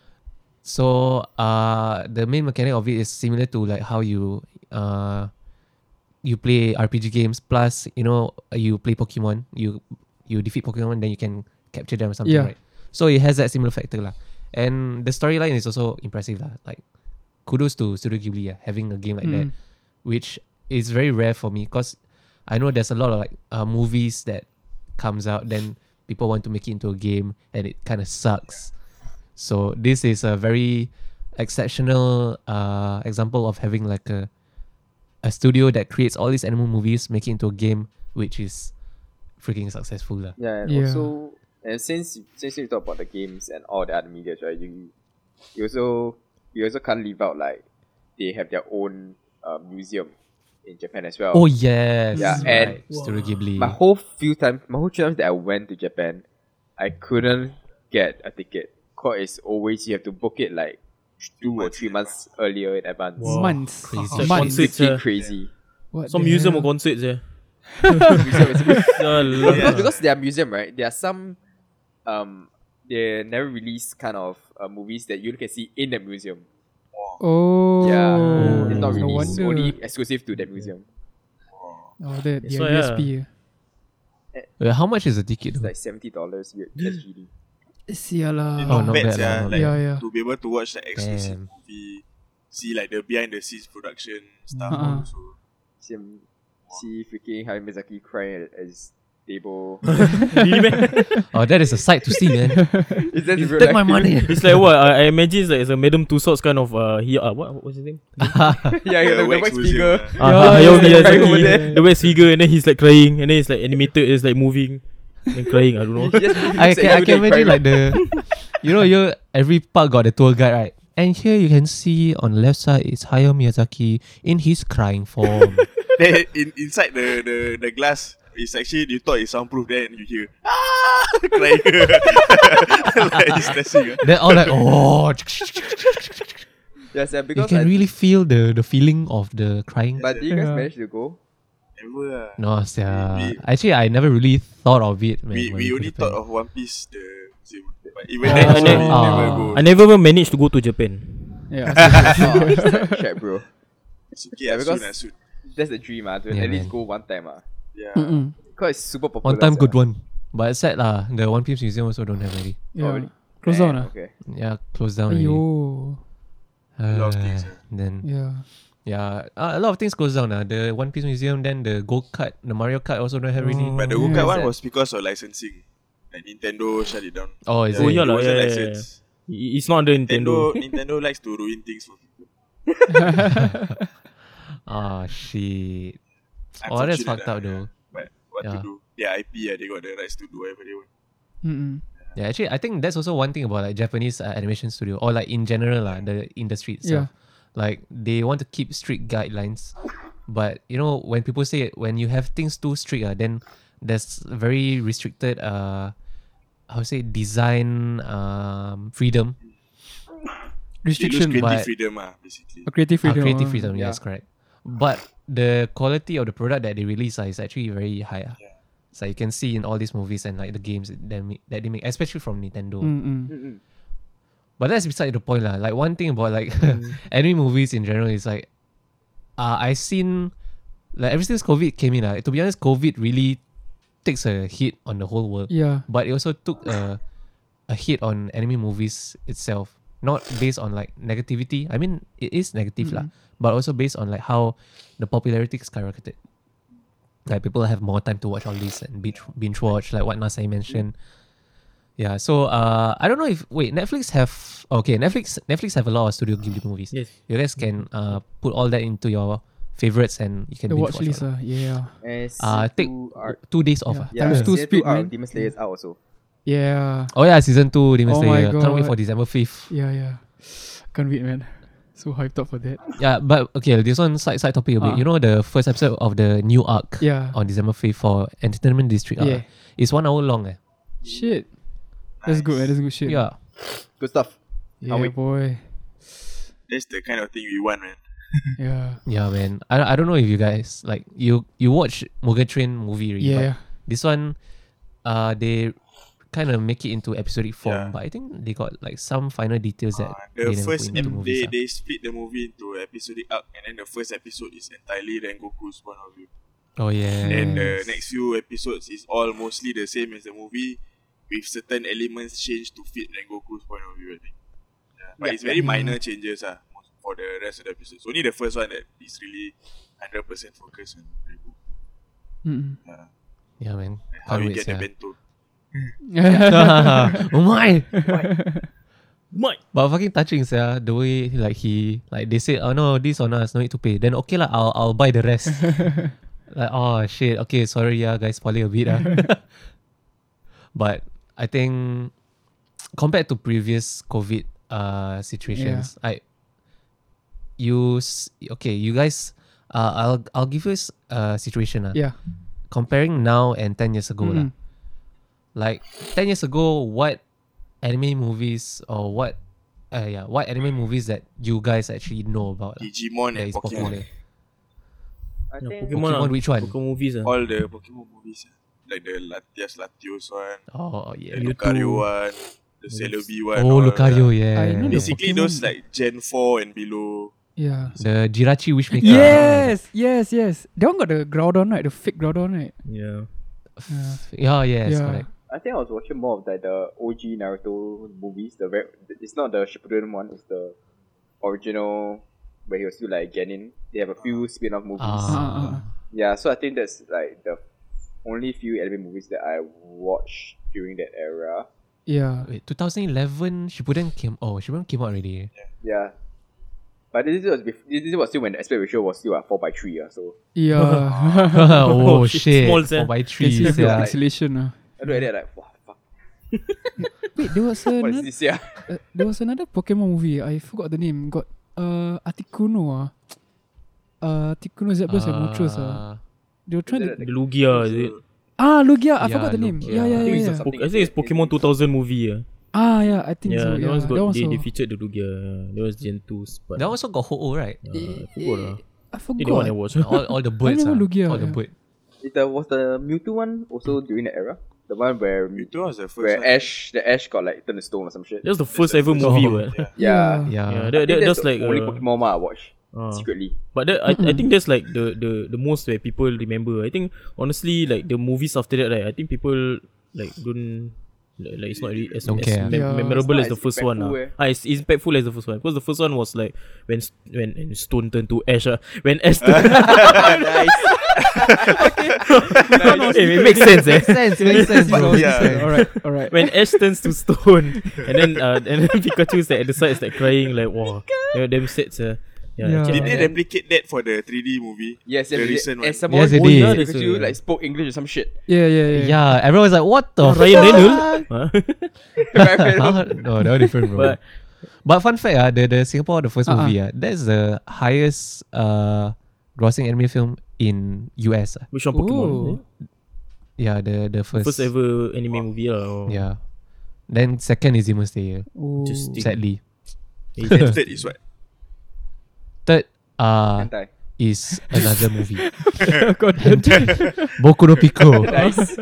So uh the main mechanic of it is similar to like how you uh you play R P G games plus you know you play Pokemon, you you defeat Pokemon then you can capture them or something, Yeah. right? So it has that similar factor lah. And the storyline is also impressive lah. Like kudos to Studio Ghibli yeah, having a game like that, Mm. which is very rare for me because I know there's a lot of like uh, movies that comes out then people want to make it into a game and it kind of sucks. So this is a very exceptional uh, example of having like a a studio that creates all these animal movies, make it into a game which is freaking successful lah. Yeah, and Yeah. also and since since you talk about the games and all the other medias, right? You you also you also can't leave out like they have their own uh, museum in Japan as well. Oh yes, Yeah, right. and- Studio Ghibli. My whole few times, my whole times that I went to Japan, I couldn't get a ticket. Cause it's always you have to book it like two or three months earlier in advance. Wow. Months. Crazy. Like Months. concerts, Freaking yeah. crazy. What Some the museum hell? or concerts, yeah. Museum is a bit- Alah. because, because they are museum, right? There are some um they never release kind of uh, movies that you can see in the museum. Oh. Yeah, Oh, it's not no released, wonder. only exclusive to that museum. Oh, the, the So, U S P. Wait, how much is the ticket? It's though? like seventy dollars S G D. Sialah. Oh, Not not bad, bad yeah. lah, not Like, bad. Yeah, yeah. to be able to watch the exclusive Damn. movie, see like the behind the scenes production stuff Uh-uh. also. See, see freaking Hayao Miyazaki crying as table. Really, man? Oh, that is a sight to see, man. Is that real Take my life money. It's like what? I, I imagine it's like it's a Madame Tussauds kind of uh he uh, what what's his name? thing? Yeah, The the, the wax wax museum, figure. ah. Ah, Yeah, Hayao yeah, crying over Miyazaki, there. the wax figure, and then he's like crying, and then it's like animated, it's like moving and crying. I don't know. He just I looks can, at I you, can then imagine cry. like the, you know, you every park got a tour guide, right? And here you can see on the left side is Hayao Miyazaki in his crying form. Then in, inside the, the, the glass, it's actually, you thought it's soundproof, then you hear, ah, crying. Like he's stressing. ah. Then all like, oh, Yes, yeah, you because can I, really feel the the feeling of the crying. But do you guys Yeah. manage to go? Never ah. No, sia. We- Actually, I never really thought of it, man. We, when we go only Japan. thought of One Piece, the museum. But even Oh. then, also, we Oh. never go. I never even managed to go to Japan. Yeah. Oh, shit, bro. It's okay, Yeah, as soon because- as soon. That's the dream, ah, to Yeah, at least man. go one time. Ah. Yeah. Mm-mm. Because it's super popular. One time, sia. good one. But it's sad lah. The One Piece museum also don't have already. Yeah. really? Close Damn, down ah. Okay. Yeah, closed down already. Ayo. A lot of Uh, things, ah. then Yeah. yeah, uh, a lot of things closed down. Uh. The One Piece museum, then the Go Kart, the Mario Kart also don't have already. Oh. But the Yeah. Go-Kart one Sad. was because of licensing. Like Nintendo shut it down. Oh, is Oh, it? yeah it lah, wasn't yeah, yeah, yeah. licensed. I- It's not under Nintendo, Nintendo. Nintendo likes to ruin things for people. Ah, shit. Oh, that's Unfortunate, fucked ah, up yeah. though. But what Yeah. to do? Their I P, yeah, they got the rights to do whatever they want. Mm-mm. Yeah, actually, I think that's also one thing about like Japanese uh, animation studio or like in general lah, the industry itself. Like they want to keep strict guidelines, but you know when people say when you have things too strict, uh, then there's very restricted uh, how to say design um freedom, They lose restriction, creative but freedom, ah, basically. A creative uh, freedom. creative ah. freedom. yeah. Yes, correct. But the quality of the product that they release uh, is actually very high. Uh. Yeah. So you can see in all these movies and like the games that they make, that they make, especially from Nintendo. Mm-mm. Mm-mm. But that's beside the point lah. Like one thing about like anime movies in general is like, uh, I seen like ever since COVID came in. Uh, to be honest, COVID really takes a hit on the whole world. Yeah. But it also took a a hit on anime movies itself. Not based on like negativity. I mean, it is negative lah, but also based on like how the popularity skyrocketed. Like people have more time to watch all this and binge, binge watch, like what Nasai mentioned. Yeah, so uh, I don't know if wait Netflix have okay Netflix Netflix have a lot of Studio Ghibli movies. Yes. You guys can uh put all that into your favorites and you can The binge watch watch list. all. Ah, yeah. And Uh, take two are, two days off. Yeah. ah. yeah, Times two season speed, two are man. Demon Slayers out also. Yeah. Oh yeah, season two Demon Oh my Slayer. Can't wait God. for December fifth. Yeah, yeah. Can't wait, man. So hyped up for that. Yeah, but okay, this one side side topic a bit. Ah. You know the first episode of the new arc Yeah. on December fifth for Entertainment District. Yeah. Uh, it's one hour long. Eh. Shit. That's good, man. That's good shit. Yeah. Good stuff. Yeah, wait. boy. That's the kind of thing we want, man. Yeah. Yeah, man. I, I don't know if you guys like you you watch Mugen Train movie already. Yeah. But this one, uh, they kind of make it into episodic form, Yeah. but I think they got like some final details that Uh, they the never first put into ep- movies. they, ah. they split the movie into episodic arc, and then the first episode is entirely Rengoku's point of view. Oh yeah. Then the Yes. next few episodes is all mostly the same as the movie, with certain elements changed to fit Rengoku's point of view, I think. Yeah. But Yeah, it's very yeah. minor changes ah, most- for the rest of the episodes. Only the first one that is really one hundred percent focused on Rengoku. Mm-mm. Yeah. Yeah, man. And how Can't you wait, get the sia. bento. oh my. Mike. But fucking touching, sia. The way like he like they say, oh no, this on us, no need to pay. Then okay lah, I'll I'll buy the rest. Like oh shit, okay, sorry yeah guys, spoiling a bit ah. But I think compared to previous COVID uh situations, I you s- okay, you guys uh I'll I'll give you a s- a situation ah. Yeah. Comparing now and ten years ago lah. Mm. Like ten years ago, what anime movies or what uh yeah, what anime movies that you guys actually know about lah, Digimon that and is Pokemon. popular? I Yeah, think Pokemon, Pokemon, ah. which one? Pokemon movies. ah. All the Pokemon movies. ah. Like the Latias Latios one, Oh yeah. the Lucario one, the Celebi one. Oh, all, Lucario, yeah. yeah. I know the Basically Pokemon- those like Gen four and below. Yeah. The Jirachi Wishmaker. Yes, yes, yes. That one got the Groudon, right? The fake Groudon, right? Yeah. Yeah, yes, Yeah. correct. I think I was watching more of like the O G Naruto movies. The very, it's not the Shippuden one. It's the original where he was still like Genin. They have a few spin-off movies. Uh, uh, Ah. uh. Yeah, so I think that's like the only few anime movies that I watched during that era. Yeah. Wait, twenty eleven Shippuden came. Oh, Shippuden came out already. Yeah. But this was bef- this was still when the aspect ratio was still at four by three. Uh, so Yeah. oh, Oh, shit! small, Four sia. by Can three. see the Yeah. pixelation. Uh. I look at it like, wow, fuck, Wait, there was what is another, this? Yeah. uh, there was another Pokemon movie. I forgot the name. Got uh Articuno. Uh. Uh, Articuno, Zapdos, and Moltres. Uh. They were trying Is to. it The Lugia, is it? Ah, Lugia. I Yeah, forgot the name. Lugia. Yeah, yeah, I think yeah. it's, yeah. a po- I think it's Pokemon two thousand movie. Yeah, Ah, yeah. I think yeah, so. that Yeah, one's got, that one they, also. they featured the Lugia. Yeah. That was Gen two. But That also got Ho-Oh, right? uh, I forgot. lah. I I think the one I forgot. watched. all, all the birds. remember ah. Lugia, all the yeah. bird. Is the, was the Mewtwo one also during the era? The one where Mewtwo was the first where one. Ash, the Ash got like turned to stone or some shit. That's the first the ever first movie. one. What? Yeah. Yeah. Yeah. Yeah. Yeah, I that, think that, that's, that's the like only uh, Pokemon one I watched uh, secretly. But that, I, I think that's like the, the, the most where people remember. I think honestly, like the movies after that, right, I think people like don't like, like it's not really as, Don't as care. mem- Yeah. memorable It's as not the first as one. impactful, Uh. eh. Ah, it's, it's impactful as the first one because the first one was like when s- when, when Stone turned to Ash. Uh, when Ash turned, Nice. hey, it makes sense. Eh? Makes sense. Makes sense, bro. Yeah. Alright, alright. When Ash turns to stone, and then uh, and then Pikachu's like at the side is like crying like wow, yeah, them sets. Uh, yeah, Yeah. actually, Did I- they replicate that for the three D movie? Yes, The yes, recent one. and someone Yes, they oh, did. yeah, That's because a- you like spoke English or some shit. Yeah, yeah, yeah. Yeah, everyone was like, "What the Oh, fuck?" Ryan Reynolds? Huh? Huh? No, that was different, bro. But- But, fun fact, ah, the the Singapore the first Uh-uh. movie, ah, that's the highest uh grossing anime film in U S. Ah. Which one Pokemon? Oh. Eh? Yeah, the the first. First ever anime movie lah. Oh. Yeah. Then second is Demon Slayer. Oh. Interesting. Sadly, Eh, And third is what? third uh Hentai. is another movie. God. Boku no Pico. Nice.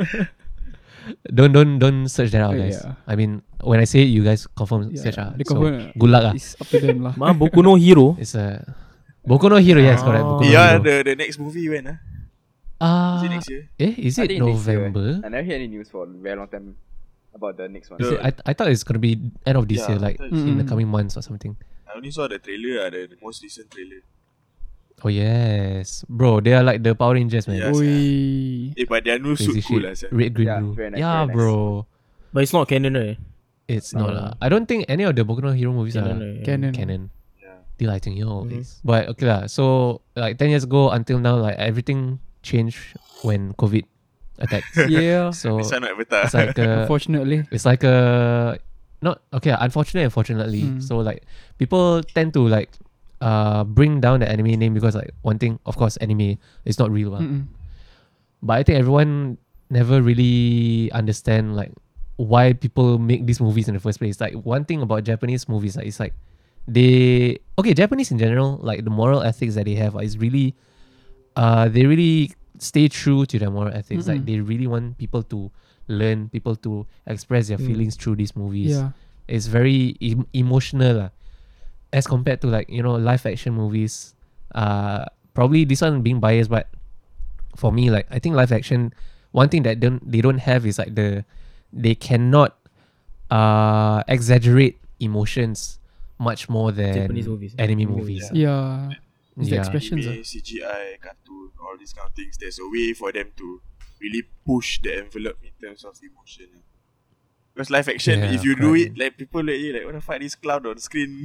don't don't don't search that out, Oh, guys. yeah. I mean, when I say it, you guys confirm Yeah, search ah. they So, confirm, ah. good luck ah. It's up to them lah. Ma Boku no Hero. It's a Boku no Hero, yes, correct. Boku no Yeah, Hero. the, the next movie when? Huh? Ah, Is it next year? eh, is I it think next year. November? I never hear any news for a very long time about the next one. Is it, I I thought it's gonna be end of this Yeah, year, like I thought it's- in the Mm. coming months or something. I only saw the trailer, uh, the, the most recent trailer. Oh yes, bro, they are like the Power Rangers, man. Yeah. Oi. Eh, but their new Crazy suit cool shit. lah, sia. Red, green, Yeah, blue. very nice, yeah, very nice. bro. But it's not canon, right? It's not Uh, lah. I don't think any of the Boku no Hero movies Canon, are right? Canon. canon. Yeah. Till I think you know Mhm. this. But okay lah. So like ten years ago until now, like everything changed when COVID attacked. Yeah. So This one not Avatar. it's like a, Unfortunately. it's like a not okay. Unfortunately, unfortunately. Mm. So like people tend to like uh bring down the anime name because like one thing, of course, anime is not real, one. Mm-mm. But I think everyone never really understand like why people make these movies in the first place. Like one thing about Japanese movies, like, it's like they okay Japanese in general, like the moral ethics that they have is really uh they really stay true to their moral ethics. Like Mm-mm. they really want people to learn, people to express their Mm. feelings through these movies. Yeah. It's very em- emotional lah, as compared to like, you know, live action movies. Uh probably this one being biased, but for me, like I think live action, one thing that don't they don't have is like the they cannot uh exaggerate emotions much more than Japanese movies. anime Anime movies. movies, Yeah. It's the Yeah. expressions. Anime, ah. C G I, cartoon, all these kind of things. There's a way for them to really push the envelope in terms of emotion. ah. Because live action, Yeah, if you do correct. it, like people like you, like what the fuck this cloud on screen,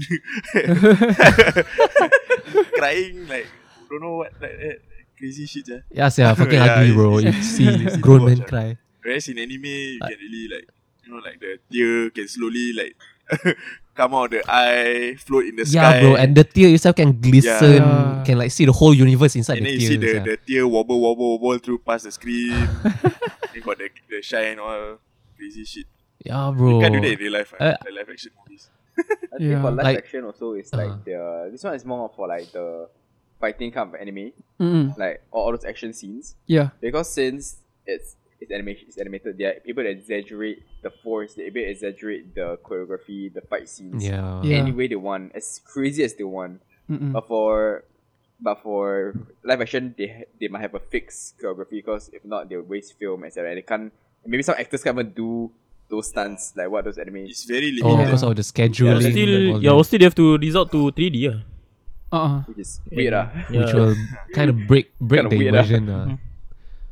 crying, like don't know what, like that, crazy shit, yeah. Yeah, yeah, fucking Yeah, ugly, it's- bro. You it's see easy to grown men watch, ah. cry. Whereas in anime, you Like- can really like, you know, like the tear can slowly like come out of the eye, float in the Yeah, sky. bro, and the tear itself can glisten, Yeah. can like see the whole universe inside and the then you see tears. the, yeah. the tear wobble, wobble, wobble through past the screen. Then got the, the shine, all crazy shit. Yeah, You bro. can't do that in real life, Uh, uh, the live action movies. I think Yeah. for live Like- action also it's uh-huh. like the this one is more for like the fighting kind of anime, Mm-mm. like all, all those action scenes. Yeah. Because since it's it's animation, it's animated, they are able to exaggerate the force, they're able to exaggerate the choreography, the fight scenes, Yeah. Yeah. any way they want, as crazy as they want. Mm-mm. But for but for live action, they ha- they might have a fixed choreography because if not, they'll waste film, et cetera. And they can't. Maybe some actors can't even do those stunts like what those anime. It's very Oh, limited. because of the Yeah, scheduling. and still, all yeah, that, still they have to resort to three D. Yeah. Uh-uh. Which is weird, ah. Yeah. which will kind of break break Kinda the weird, ah. immersion. Uh.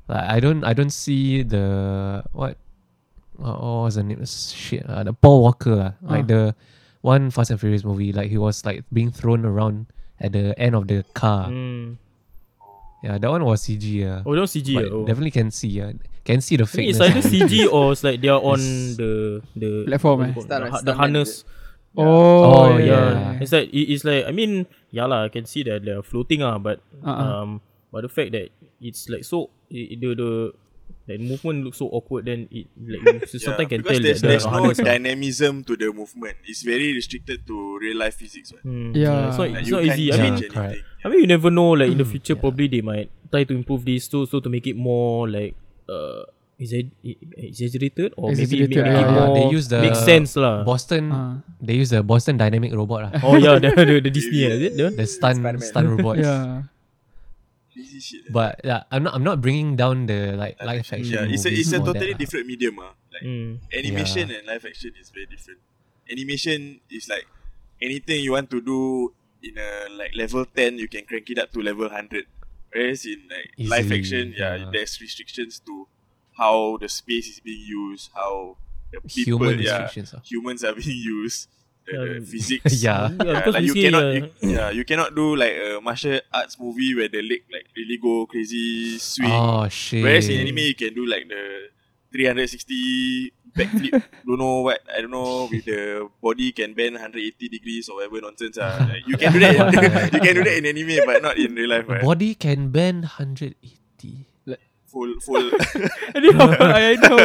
Like I don't I don't see the what what, what was the name? Shit, uh, the Paul Walker lah. Like Ah. the one Fast and Furious movie. Like he was like being thrown around at the end of the car. Mm. Yeah, that one was C G. Uh, Oh, that was C G. but ah? Oh. definitely can see. Uh, can see the I think fakeness. it's either of C it. G or it's like they are on It's- the the Platform, what eh? do you call it? Stunt- the, ha- the stuntman, harness. is it? Oh, Oh, yeah. yeah. It's like it, it's like I mean, yeah lah, I can see that they're floating ah, but Uh-uh. um, but the fact that it's like so it, the the the movement looks so awkward, then it like you sometimes can because tell there's, that there's the no harness ah. dynamism to the movement. It's very restricted to real life physics. Right? Hmm, Yeah. it's not, Like it's you not can't easy. I mean, change Yeah, correct. anything. I mean, you never know. Like in the future, Yeah. probably they might try to improve this too, so to make it more like uh, exa- exaggerated or maybe Exaggerated, make yeah. it Yeah, more they use the make sense lah. Boston. Ah. They use the Boston Dynamic robot lah. Oh yeah, the the, the Disney ah, is it? The one? The stun Spider-Man. stun robots. Yeah. Crazy shit. But yeah, I'm not I'm not bringing down the like live action. yeah, it's a movies it's a for that totally lah. different medium. Ah, like Mm. animation and live action is very different. Animation is like anything you want to do in a like level ten, you can crank it up to level hundred. Whereas in like live Easily, action, yeah, yeah. there's restrictions to how the space is being used, how the people, Human yeah, restrictions. ah. humans are being used, the, the Yeah. physics. Yeah. Yeah, Yeah, because like you basically, cannot, uh, you, yeah, you cannot do like a martial arts movie where the leg like really go crazy swing. Oh shit. Whereas in anime, you can do like the three hundred sixty backflip. don't know what, I don't know, with the body can bend one hundred eighty degrees or whatever nonsense. Uh. Like, you can do that. you can do that in anime, but not in real life. Right? Body can bend one hundred eighty. Full, full. I know. I know.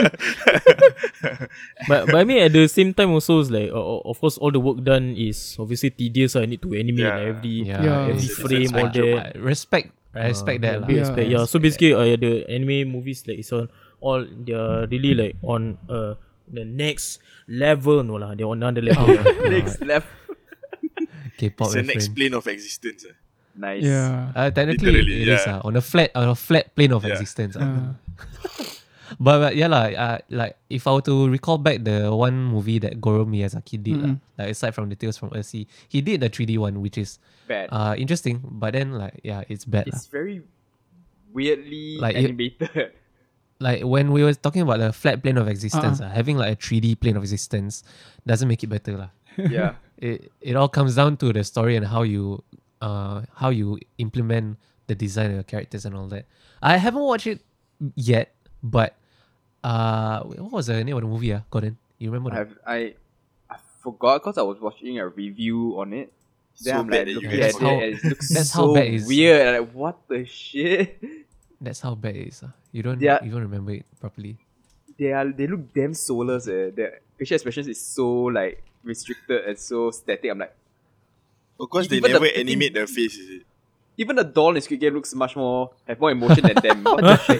but but I mean at the same time also it's like uh, uh, of course all the work done is obviously tedious. So I need to animate Yeah. like every Yeah, Yeah. every It's- it's frame all spectrum. that. I respect I respect that lah. Big Yeah. aspect, yeah. So basically, uh, the anime movies like it's on all they're really like on uh the next level. No lah, they're on another level. Next left. K-pop It's the next reference. plane of existence. Uh. Nice. Yeah. Uh, technically Literally, it is yeah. uh, on a flat on a flat plane of Yeah. existence. ah. Uh, But, but yeah lah, uh, like if I were to recall back the one movie that Goro Miyazaki did, lah, Mm-mm. like aside from the Tales from Earthsea, he did the three D one, which is Bad. uh interesting. But then like yeah, it's bad. lah. it's very weirdly Like you- animated. Like when we were talking about the flat plane of existence, Uh-uh. uh, having like a three D plane of existence doesn't make it better lah. yeah. It it all comes down to the story and how you uh how you implement the design of your characters and all that. I haven't watched it yet, but uh what was the name of the movie? Ah, Gordon, you remember? I that? have I I forgot because I was watching a review on it. Then So I'm bad like that you looking guys at forgot. it and it looks That's how so bad it is. weird. And like what the shit? That's how bad it is. ah. You don't Yeah. even remember it properly. They are they look damn soulless. Eh. Their facial expressions is so like restricted and so static. I'm like Of course, they Even the never freaking- animate their face, is it? even the doll in Squid Game looks much more have more emotion than them. What the shit?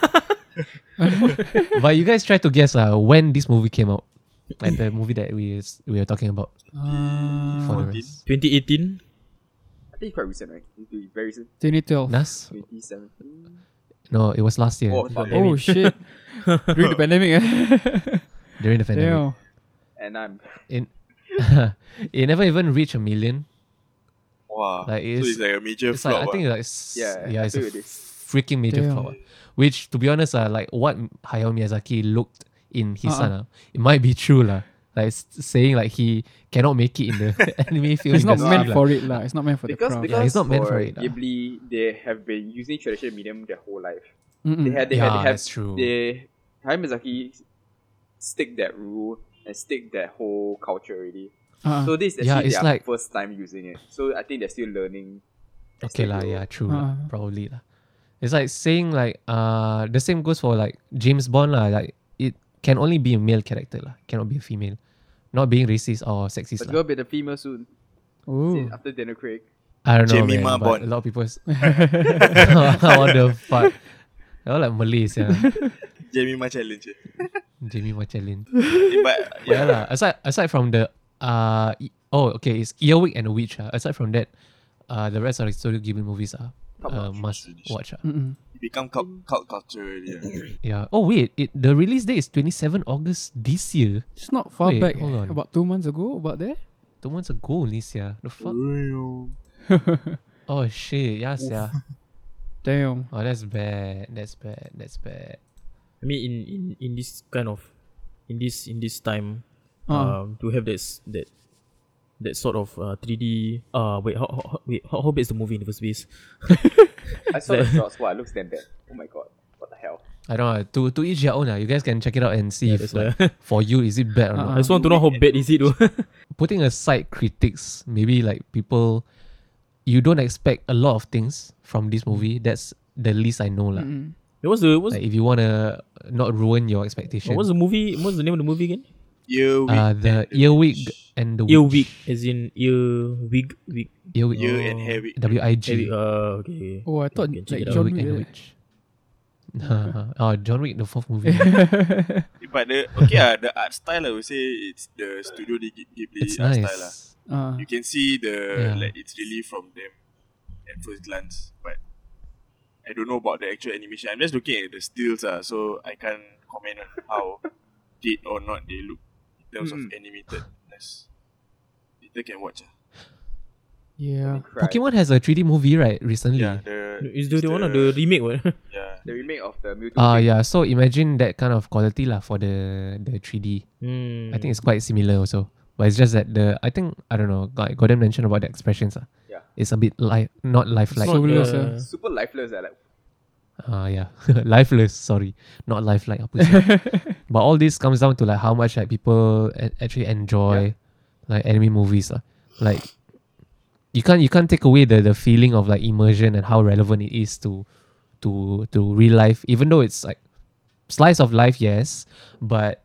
But you guys try to guess uh, when this movie came out, like the movie that we is- we were talking about uh, for the rest. twenty eighteen. I think it's quite recent, right? It's really very recent. twenty twelve. Nas? twenty seventeen. No, it was last year Oh, fuck. Oh shit. During the pandemic. eh? during the pandemic. Damn. And I'm In it never even reached a million. Wow. Like, so it's- it's like a major It's like flop. I think ah. like s- Yeah, yeah, I it's a feel it is. freaking major Damn. flop. ah. Which to be honest, uh, like what Hayao Miyazaki looked in his Uh-uh. son, uh, it might be true lah. Like s- saying like he cannot make it in the anime film It's not industry meant lah. for it lah. It's not meant for because the crowd. because Yeah, it's not meant for for it, lah. Ghibli, they have been using traditional medium their whole life. Mm-mm. They had they Yeah, had they have that's true. they Hayao Miyazaki stick that rule and stick that whole culture already. Uh-uh. So this is Yeah, actually it's their like- first time using it. So I think they're still learning. as Okay they lah, go. yeah, true lah, Uh-uh. probably lah. It's like saying like uh the same goes for like James Bond lah. Like it can only be a male character lah, cannot be a female. Not being racist or sexist But lah. gonna be the female soon. Ooh. After Daniel Craig. I don't know, Jemima man, but Bond. a lot of people. s- what the fuck? They're all like Malays, yeah. Jemima challenge. eh. Jamie Machalin. Eh, but Yeah, yeah, lah. Aside aside from the uh e- oh okay, it's Earwig and the Witch. Uh. Aside from that, uh the rest of the Studio Ghibli movies are Top uh, notch. must watch. Uh. Mm-mm. it become cult, cult culture already. Yeah. Yeah. Oh wait, it the release date is twenty-seventh August this year. It's not far Wait, back. hold eh. on. About two months ago. About there. Two months ago, this year. The fuck? Oh shit, yes, yeah. Damn. Oh, that's bad. That's bad. That's bad. I mean, in, in, in this kind of, in this in this time, Uh. um, to have that s- that that sort of uh, three D. Uh, wait, how, how wait how, how bad is the movie in the first place? I saw the shots. Wow, it looks damn bad. Oh my god, what the hell? I don't know. To to each their own. Uh. You guys can check it out and see Yeah, if that's like, why. for you is it bad or Uh-uh. I not. just want to know how bad is it though. Putting aside critics, maybe like people, you don't expect a lot of things from this movie. That's the least I know lah. Mm. what's the what's, Like if you wanna not ruin your expectation. what's the movie? What's the name of the movie again? Earwig. Uh, the earwig and the Earwig, witch. as in ear wig wig. Earwig. Ear and hair wig. W I Earwig, G. uh, okay. Oh, I thought Okay, check like it out. John Earwig Wick. and the like witch. oh, John Wick, the fourth movie. But the okay, uh, the art style I would say it's the Studio Ghibli Ghibli It's art style. Uh. nice. Uh, You can see the Yeah. like it's really from them at first glance, but I don't know about the actual animation. I'm just looking at the stills, uh, so I can't comment on how dead or not they look in terms of animatedness. Later can watch. Uh. yeah. Cry. Pokemon has a three D movie, right? Recently. Yeah, the Is the, the one of the remake one? yeah. The remake of the Mewtwo. Ah, game. yeah. So imagine that kind of quality lah for the the three D. Hmm. I think it's quite similar also. But it's just that the I think I don't know. Like Gordon mentioned about the expressions. Uh. Yeah. It's a bit like not lifelike. It's not, Soulless, uh, uh. Super lifeless. Uh, like Ah, yeah. Lifeless. Sorry, not lifelike. Apa sih? But all this comes down to like how much like people a- actually enjoy like anime movies. Uh. Like you can't you can't take away the the feeling of like immersion and how relevant it is to to to real life. Even though it's like slice of life, yes, but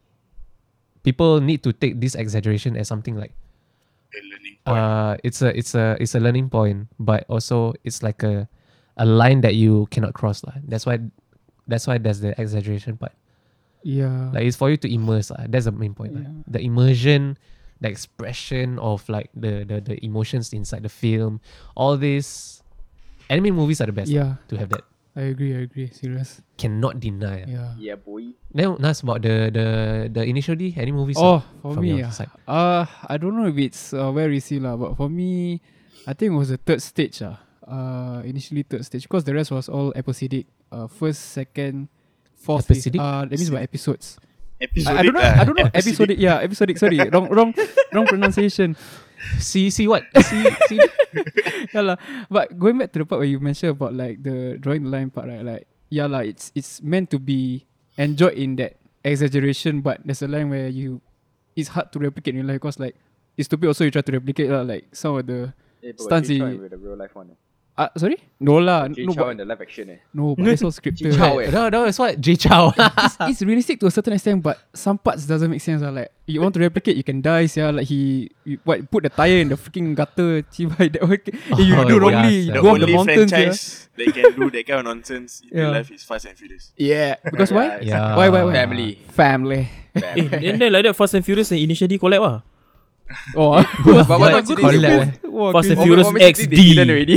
people need to take this exaggeration as something like A learning point. uh it's a it's a it's a learning point, but also it's like a a line that you cannot cross lah. That's why that's why there's the exaggeration part. Yeah. Like it's for you to immerse lah. That's the main point lah. Yeah. The immersion, the expression of like the, the the emotions inside the film, all these anime movies are the best lah, Yeah. to have that. I agree. I agree. Serious. Cannot deny. Yeah. yeah, boy. Now that's about the the the initial D anime movies. Oh, lah, for from me, your ah, side. uh, I don't know if it's uh, where is it lah, but for me, I think it was the third stage ah. Uh, initially third stage because the rest was all episodic. Uh, first, second, fourth. is- Episodic? Uh, that means by episodes. Episodic, I, I don't know. lah. I don't know. Episodic. Yeah, episodic. Sorry, wrong, wrong, wrong pronunciation. See see what? see see Yeah lah. But going back to the part where you mentioned about like the drawing the line part, right? Like, yeah lah, it's it's meant to be enjoyed in that exaggeration, but there's a line where you, it's hard to replicate in real life because like it's stupid. Also, you try to replicate lah, like some of the Yeah, but Stunts Jay Chou he- with the real life one. Eh. ah sorry, no lah, Jay no, Chou but, in the live action. Eh. no, but it's all scripted. Jay Chou, eh. no, no, it's what Jay Chow. it's, it's realistic to a certain extent, but some parts doesn't make sense. Uh, like you want to replicate, you can die. Yeah, like he, you, what put the tire in the freaking gutter. Chibai, that one. If you Oh, do yeah, wrongly, sir. you The go off the only mountains. Yeah. franchise that can do that kind of nonsense in Yeah. real life is Fast and Furious. Yeah, because why? Yeah, Yeah. Why, why, why? Family. Family. Eh, and then like that, Fast and Furious and initially collab ah. Oh, But why not What? Jay Collab, Chou? Wow, Fast and crazy. Furious Or- or basically X they D. done already.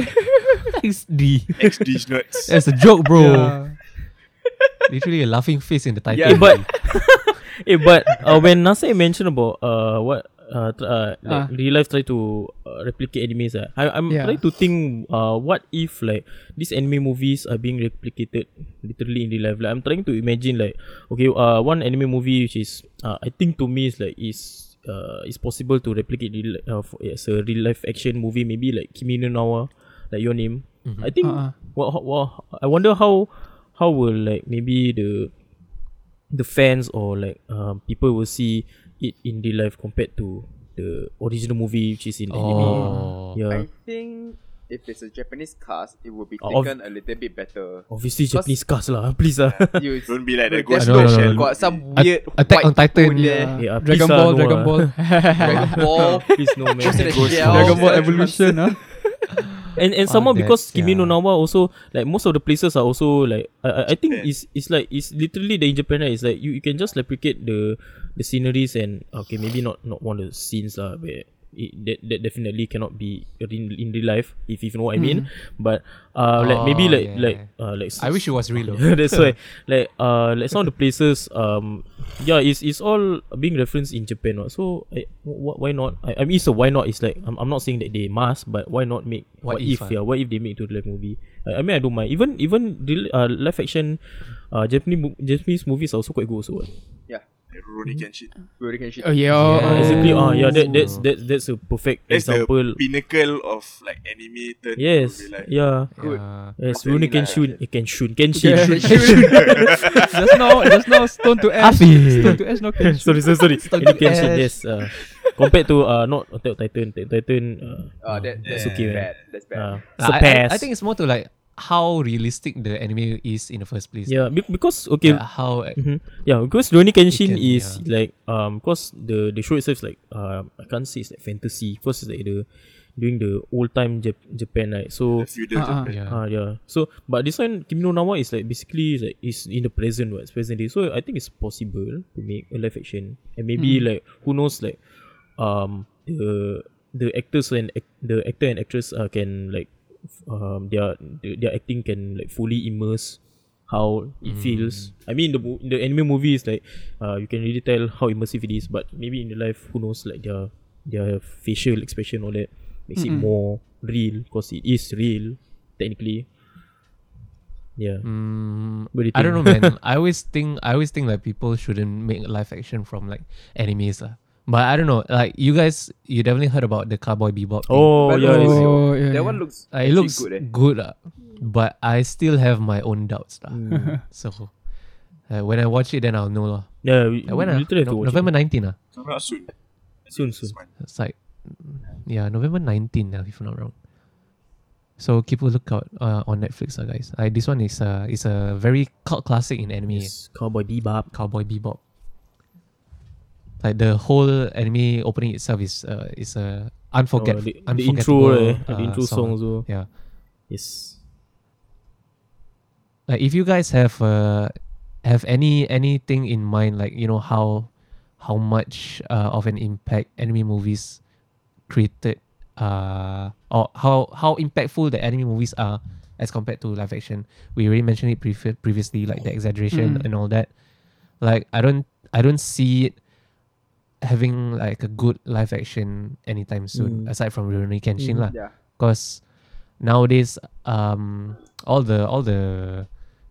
X D. X D's nuts. That's a joke, bro. Yeah. Literally a laughing face in the title. Yeah, Eh, but eh, but uh, when Nasai mentioned about uh what uh, tr- uh like Ah. real life try to uh, replicate animes, uh, I I'm Yeah. trying to think uh what if like these anime movies are being replicated literally in real life. Like I'm trying to imagine like okay uh one anime movie which is uh, I think to me is like is uh is possible to replicate real, uh, for, as a real life action movie, maybe like Kimi no Na wa, like Your Name. Mhm. I think Uh-uh. what, what I wonder how how will like maybe the the fans or like um, people will see it in real life compared to the original movie which is in anime. Oh. Yeah, I think if it's a Japanese cast, it will be Uh, of- taken a little bit better. obviously Because- Japanese cast lah, please lah. You, Don't be like the there's Ghost No, in no, the no, Shell. no. got some At- weird Attack on white Titan. food there. Yeah. Yeah, Dragon please lah, Ball, no Dragon ah. Ball. Dragon Ball. Please no man. Ghost in the Ghost in the Shell. Dragon Ball Yeah. Evolution, huh? and and Oh, somehow because that's- Kimi no yeah. Na wa also like most of the places are also like I, I- I think Japan. it's it's like it's literally the in Japan right, it's like you, you can just replicate the the sceneries and okay maybe not not one of the scenes lah where it, that that definitely cannot be in in real life, if if you know what I mean. But uh, like maybe Oh, like yeah. like uh, like I wish it was real though. That's why, like uh, like some of the places, um, yeah, it's it's all being referenced in Japan. What? So, I, wh- why not? I, I mean, so why not? It's like I'm, I'm not saying that they must, but why not make What what, if, if? ah? Yeah, what if they make to the live movie? I, I mean, I don't mind. Even even the uh, live action, uh, Japanese mo- Japanese movies are also quite good. Also, what? Yeah. Rurouni Kenshin. Rurouni Kenshin. Oh yeah. Uh, Yeah. exactly. Ah, yeah, that Oh. that's that's that's a perfect That's example. the pinnacle of like anime turned Yes. to real life. Yeah. Good. Yeah. Yes. After Rurouni live Kenshin. action. Eh, Kenshin. Kenshin. just now, just now, Stone to Ash. Hafiz. Stone to Ash, no Kenshin. sorry, sorry, sorry. Stone Rurouni to Kenshin. Ash. Yes. Uh, compared to uh, not Attack on Titan. Attack on Titan. Uh, Oh, that, that's okay, man. bad. That's bad. uh, I, I, surpass. I think it's more to like how realistic the anime is in the first place. Yeah, be- because okay. Yeah, how Mhm. Yeah, because Rurouni Kenshin can, is like um, because the the show itself is like um, I can't say it's like fantasy. Because it's like the during the old time Jap- Japan, right? So The feudal Uh-uh. Japan. yeah. ah yeah. So but this one Kimi no Nawa is like basically like is in the present, what? It's present day. So I think it's possible to make a live action, and maybe like who knows, like um the the actors and ac- the actor and actress uh, can like f- um their their their acting can like fully immerse how it feels. I mean the mo- the anime movie is like uh you can really tell how immersive it is, but maybe in the life, who knows, like their their facial expression, all that makes it more real, because it is real technically. Yeah. Mm, What do you I don't know, think? man. I always think I always think like people shouldn't make live action from like animes lah. But I don't know. Like you guys, you definitely heard about the Cowboy Bebop. thing. Oh But yeah, looks- it's- Oh, yeah, that yeah. one looks Uh, it actually looks good. Eh? good, uh, but I still have my own doubts lah. So uh, when I watch it, then I'll know lah. yeah. We, Uh, when we ah? literally have to No- watch November nineteenth ah. Coming out soon. Soon, This soon. month. It's like yeah, November nineteenth now, if I'm not wrong. So keep a lookout uh, on Netflix, uh, guys. Uh, this one is uh, is a very cult classic in anime. Yes, Cowboy Bebop. Cowboy Bebop. Like the whole anime opening itself is uh, is a unforget Oh, the, the unforgettable intro, eh, uh, the intro song also. Yeah. Yes. Like if you guys have uh, have any anything in mind, like you know how how much uh, of an impact anime movies created, uh, or how how impactful the anime movies are as compared to live action. We already mentioned it previ- previously, like the exaggeration Mm. and all that. Like I don't I don't see it having like a good live action anytime soon, Mm. aside from Rurouni Kenshin Mm. lah. Yeah. Because nowadays, um, all the all the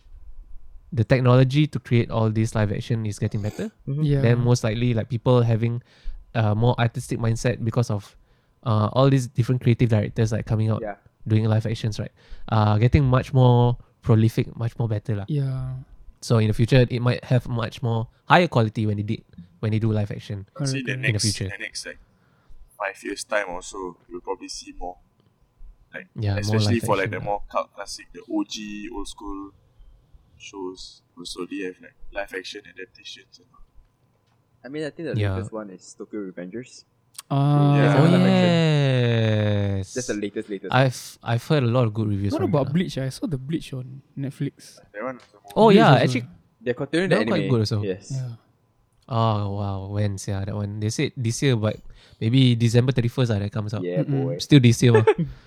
the technology to create all this live action is getting better. Yeah. Then most likely, like people having a more artistic mindset because of uh, all these different creative directors like coming out Yeah. doing live actions, right? Uh, getting much more prolific, much more better lah. Yeah. So in the future, it might have much more higher quality when they did when they do live action. I'll see the Correct, correct. In the next, future. the next like five years time also, you'll probably see more. Like Yeah, more especially live for like action the lah. more cult classic, the O G old school shows will slowly have like live action adaptations and all. I mean, I think the Yeah. latest one is Tokyo Revengers. Ah. Yeah. Oh live action. yes. That's the latest, latest. I've I've heard a lot of good reviews. What from about it lah. Bleach? I saw the Bleach on Netflix. That one also more. Oh Bleach yeah, also. actually. They're continuing That the one quite anime. good also. Yes. Yeah. Oh wow, when yeah that one. They said this year, but maybe December thirty first ah that comes out. Yeah, Mm-mm. boy. Still this year, mah.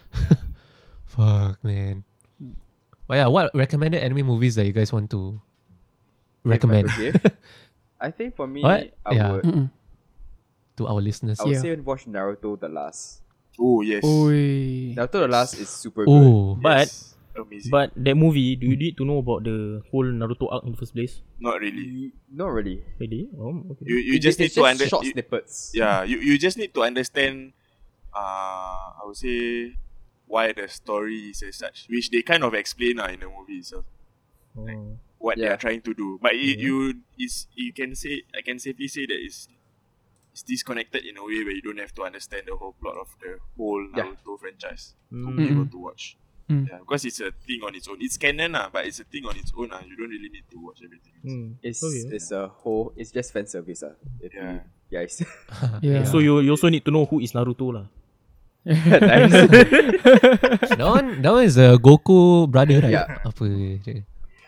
Fuck man. But yeah, what recommended anime movies that you guys want to recommend If I could give, I think for me, What? I Yeah. would, Mm-mm. to our listeners? I would Yeah. say watch Naruto The Last. Oh yes. Oi. Naruto The Last is super good. Oh, But Yes. Amazing. but that movie, do you need to know about the whole Naruto arc in the first place? not really. Not really. Really? Oh, okay. You you It- just need it's to just under short you- snippets. yeah, you, you just need to understand uh I would say why the story is as such, which they kind of explain uh, in the movie itself. Oh. What they Yeah. are trying to do. But it, Mhm. you is you can say I can safely say that it's it's disconnected in a way where you don't have to understand the whole plot of the whole Yeah. Naruto franchise to Mm. be able Mm-mm. to watch. Mm. Yeah, because it's a thing on its own. It's canon, uh, but it's a thing on its own. Uh, you don't really need to watch everything. Mm. It's Okay. it's a whole. It's just fan service. Uh, if Yeah. you guys. Yeah. So you, you also need to know who is Naruto lah. Nice. that one, that one is a Goku brother, right? Yeah. Apa je.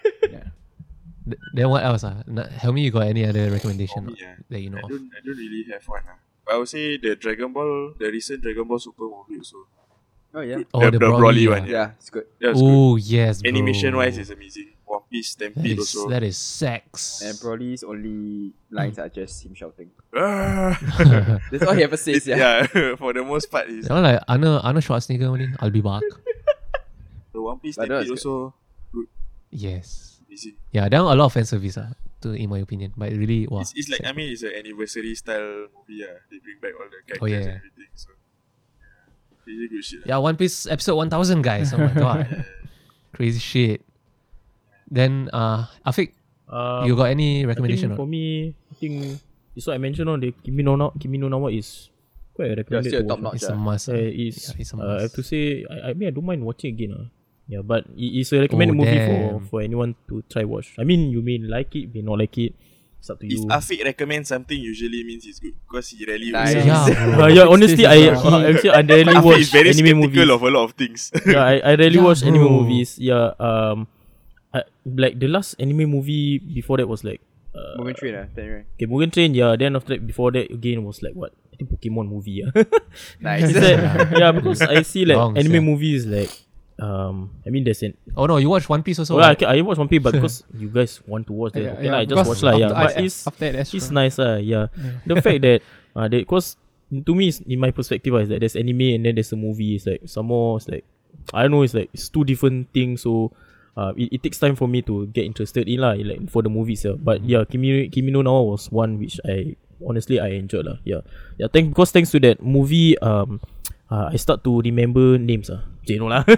Th- Then what else? Ah, Na- Helmi, you got any other For recommendation me, uh, that you know I of? don't I don't really have one. Uh. I would say the Dragon Ball, the recent Dragon Ball Super movie also. Oh yeah. Oh, the, the the Broly, Broly yeah. one. Yeah, Yeah, it's good. that was good. Oh yes, bro. Animation wise, is amazing. One Piece, that Stampede is, also. that is sex. And Broly's only lines are just him shouting. Ah. That's all he ever says. Yeah. yeah, for the most part, is You know, like Arnold, Arnold Schwarzenegger only. I'll be back. the One Piece But that Stampede was also Yes. amazing. Yeah, there are a lot of fan service, uh, to in my opinion. But it really, wow. It's, it's like, I mean, it's an anniversary style movie. Yeah, they bring back all the characters Oh, yeah. and everything. So, yeah, really good shit. Yeah, One Piece episode one thousand, guys. Oh my god. Crazy shit. Then, uh, Afiq, Um, you got any I think recommendation? for or- me, I think it's what I mentioned on the Kimi no Na Kimi no Na wa is quite Yeah, recommended still to top watch. notch. It's a Yeah. must. Uh, uh. it's, Yeah, it's a uh, I have must. to say, I, I mean, I don't mind watching again. Uh. Yeah, but it, it's a recommended Oh, movie damn. for, for anyone to try watch. I mean, you may like it, may not like it. It's up to If you. Afiq recommends something, usually means it's good because he rarely Nice. watches. Yeah, bro. Uh, yeah, honestly, I, Yeah. uh, actually, I rarely Afiq watch is very anime skeptical movies. of a lot of things. yeah, I, I rarely Yeah, watch anime bro. movies. Yeah, um, I, like the last anime movie before that was like uh, Moving train, ah, then, right? okay, Mugen Train. Yeah, then after that, before that again was like what? I think Pokemon movie. Yeah, Nice. It's like, yeah, because I see like Long, anime sia. movies like um, I mean there's an Oh no, you watch One Piece also? well, I, right? ca- I watch One Piece, but because you guys want to watch that, Yeah, okay yeah, lah, I just because watch lah. Yeah, after but I- it's after that, that's it's true. nice uh, yeah. The fact that uh, because to me, is, in my perspective, uh, is that there's anime and then there's a movie. It's like some more. It's like I don't know. It's like it's two different things. So uh, it, it takes time for me to get interested in lah. Like for the movie itself. But yeah, Kimi Kimi no Na wa was one which I honestly I enjoyed lah. Yeah, yeah. Thank because thanks to that movie, um, uh, I start to remember names ah. Okay, no lah.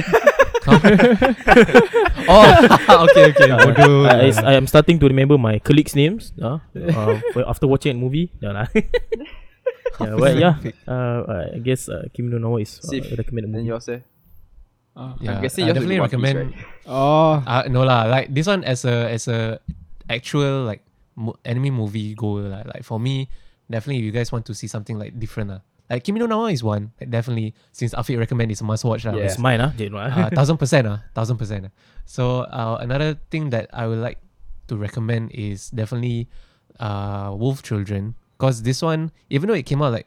Oh, okay, okay. Bodoh. I, I, I am starting to remember my colleagues' names. Uh, uh, well, after watching a movie. Yeah, lah. yeah, but yeah, uh, I guess uh, Kimi no Na wa is uh, Sif, a recommended Then movie. yours, eh? Ah. Yeah, guessing I yours will be definitely One Piece, recommend. right? Oh, Uh, no lah, like this one as a as a actual like mo- anime movie goer lah. Like for me, definitely if you guys want to see something like different lah. Like Kimi no Na wa is one like, definitely since Afiq recommend it's a must watch lah. Yeah. It's mine, ah. Uh, Uh, thousand percent ah, thousand percent. ah. So uh, another thing that I would like to recommend is definitely uh Wolf Children, because this one, even though it came out like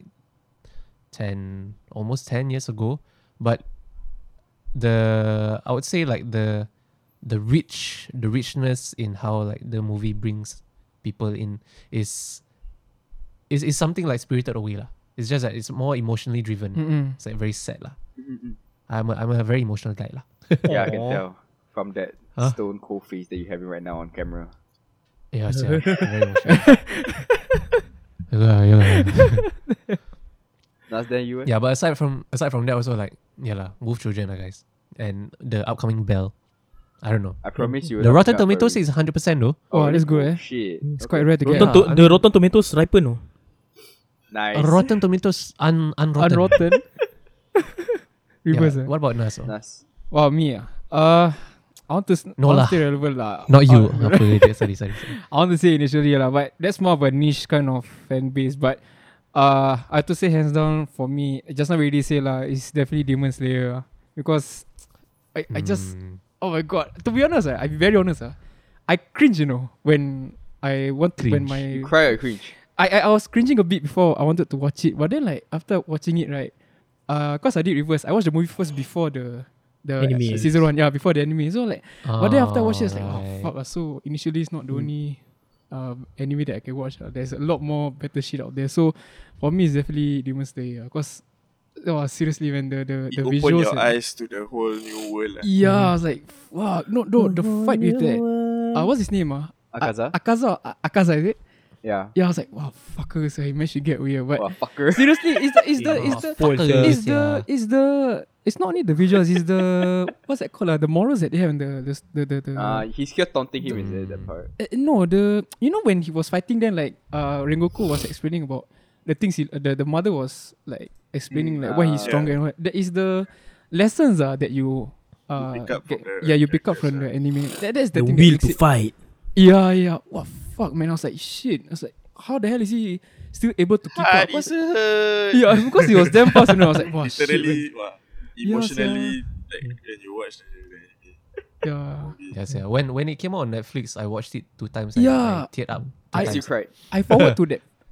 ten almost ten years ago, but the I would say like the the rich the richness in how like the movie brings people in is is is something like Spirited Away lah. It's just that it's more emotionally driven. mm-mm. It's like very sad lah. I'm a, I'm a very emotional guy lah. Yeah, I can Aw. tell from that Huh? stone cold face that you're having right now on camera. Yeah, yeah, very emotional. yeah, yeah. Nas, then you, eh? Yeah, but aside from aside from that, also like yeah lah, Wolf Children lah, guys, and the upcoming Bell. I don't know. I promise you. The Rotten Tomatoes is hundred percent though. Oh, that's good, eh? Shit. It's quite rare to get. Rotten Yeah, to- I the mean- Rotten Tomatoes ripen, no? Nice. Rotten Tomatoes un unrotten. Unrotten. Yeah. Reverse. eh? What about Nas? oh? Nas. Wow, me ah. Uh, I want to s- No I want lah. to stay relevant lah. Not you. Uh, Apa dia? sorry, sorry, sorry. I want to say initially lah, but that's more of a niche kind of fan base. But uh, I have to say hands down for me, just not really say lah, it's definitely Demon Slayer lah. Because I, I just Mm. oh my god. To be honest, ah, I'll be very honest ah, I cringe, you know, when I want to when Cringe. my You cry or cringe? I, I I was cringing a bit before I wanted to watch it, but then like after watching it, right, uh, cause I did reverse. I watched the movie first before the the Anime. season one, yeah, before the anime. So like, but then after I watched it, it's like, oh Alright. fuck. ah, So initially, it's not the only um anime that I can watch. ah. There's a lot more better shit out there. So for me, it's definitely Demon Slayer. Cause oh seriously, man, the the You the open visuals. your and- eyes to the whole new world. lah. Yeah, I was like, fuck. No, no, the fight with that. Uh, what's his name? Ah, Akaza? A- Akaza. A- Akaza, is it? Yeah. Yeah, I was like, wow, fucker. So he managed to get weird, but. Wow, fucker. Seriously, is the is the is the Spoiled, is sia. the is the it's not only the visuals, it's the what's that called? Uh, the morals that they have in the the the the, the Uh, he's here taunting him in the, that part. uh, no the you know when he was fighting then like uh Rengoku was explaining about the things he, uh, the the mother was like explaining Mm, like why ah. he's stronger and what that is the lessons uh, that you uh pick up from get- the yeah you pick up characters, from the anime that, that's the, The thing will that to makes it, fight. yeah yeah what fuck man I was like shit I was like how the hell is he still able to keep up Heart What's- is hurt. yeah because he was damn fast you know I was like wow shit man. Literally, wah, Yeah, emotionally, like when you watch the, the, the yeah movie. Yes, yeah. When when it came out on Netflix, I watched it two times. Yeah. I, I teared up. two I- Yes, you times. cried. I forward to that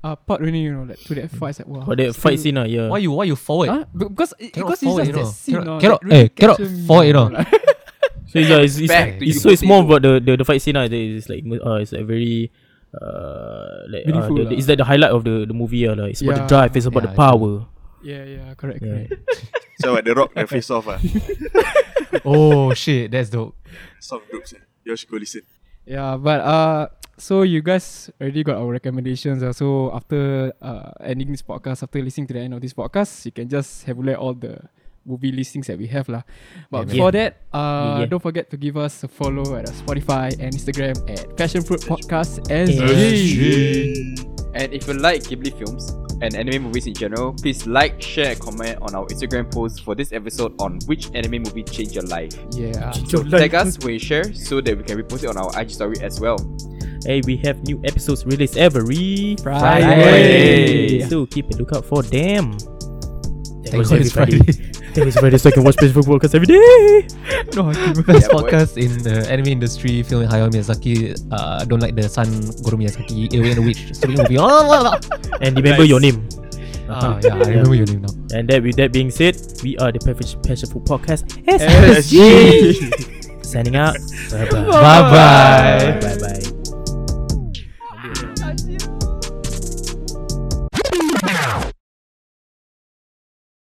uh, part really, you know, like to that fight, like wow. For that fight scene, ah, yeah. Why you why you forward? Huh? Be- Because it- Cannot because it's forward, just you that know. scene, Cannot- no, cannot- that really eh, cannot capture me, forward, you know. like- So yeah, it's it's, Back to it's you, so it's potato. more about the, the, the fight scene. Uh, it's like uh, it's like very uh like uh, Beautiful the, lah. it's like the highlight of the, the movie. Uh, like, it's about the Yeah. drive. It's about Yeah, the power. Yeah, yeah, correct, Yeah. correct. So at the rock the face off ah. Oh shit, that's dope. Song dope sir. You should go listen. Yeah, but uh, so you guys already got our recommendations. Uh, so after uh ending this podcast, after listening to the end of this podcast, you can just have a look at all the movie listings that we have lah. But Yeah, before man. that, uh, Yeah, yeah. don't forget to give us a follow at uh, Spotify and Instagram at Passion Fruit Podcast S S G. And if you like Ghibli films and anime movies in general, please like, share, and comment on our Instagram post for this episode on which anime movie changed your life. Yeah. So tag us when you share so that we can repost it on our I G story as well. Hey, we have new episodes released every Friday. So keep a lookout for them. Thank God it's Friday. Thank you Friday so I can watch Facebook podcast every day. No, Best Yeah, boy. podcast in the anime industry, filming Hayao Miyazaki. Uh, don't like the son Goro Miyazaki. Away and the Witch. Stupid movie. And remember Nice. your name. Ah, yeah, I remember your name now. And that with that being said, we are the Perfect Passion Food Podcast S S G. Signing out. Bye bye. Bye-bye. Bye bye.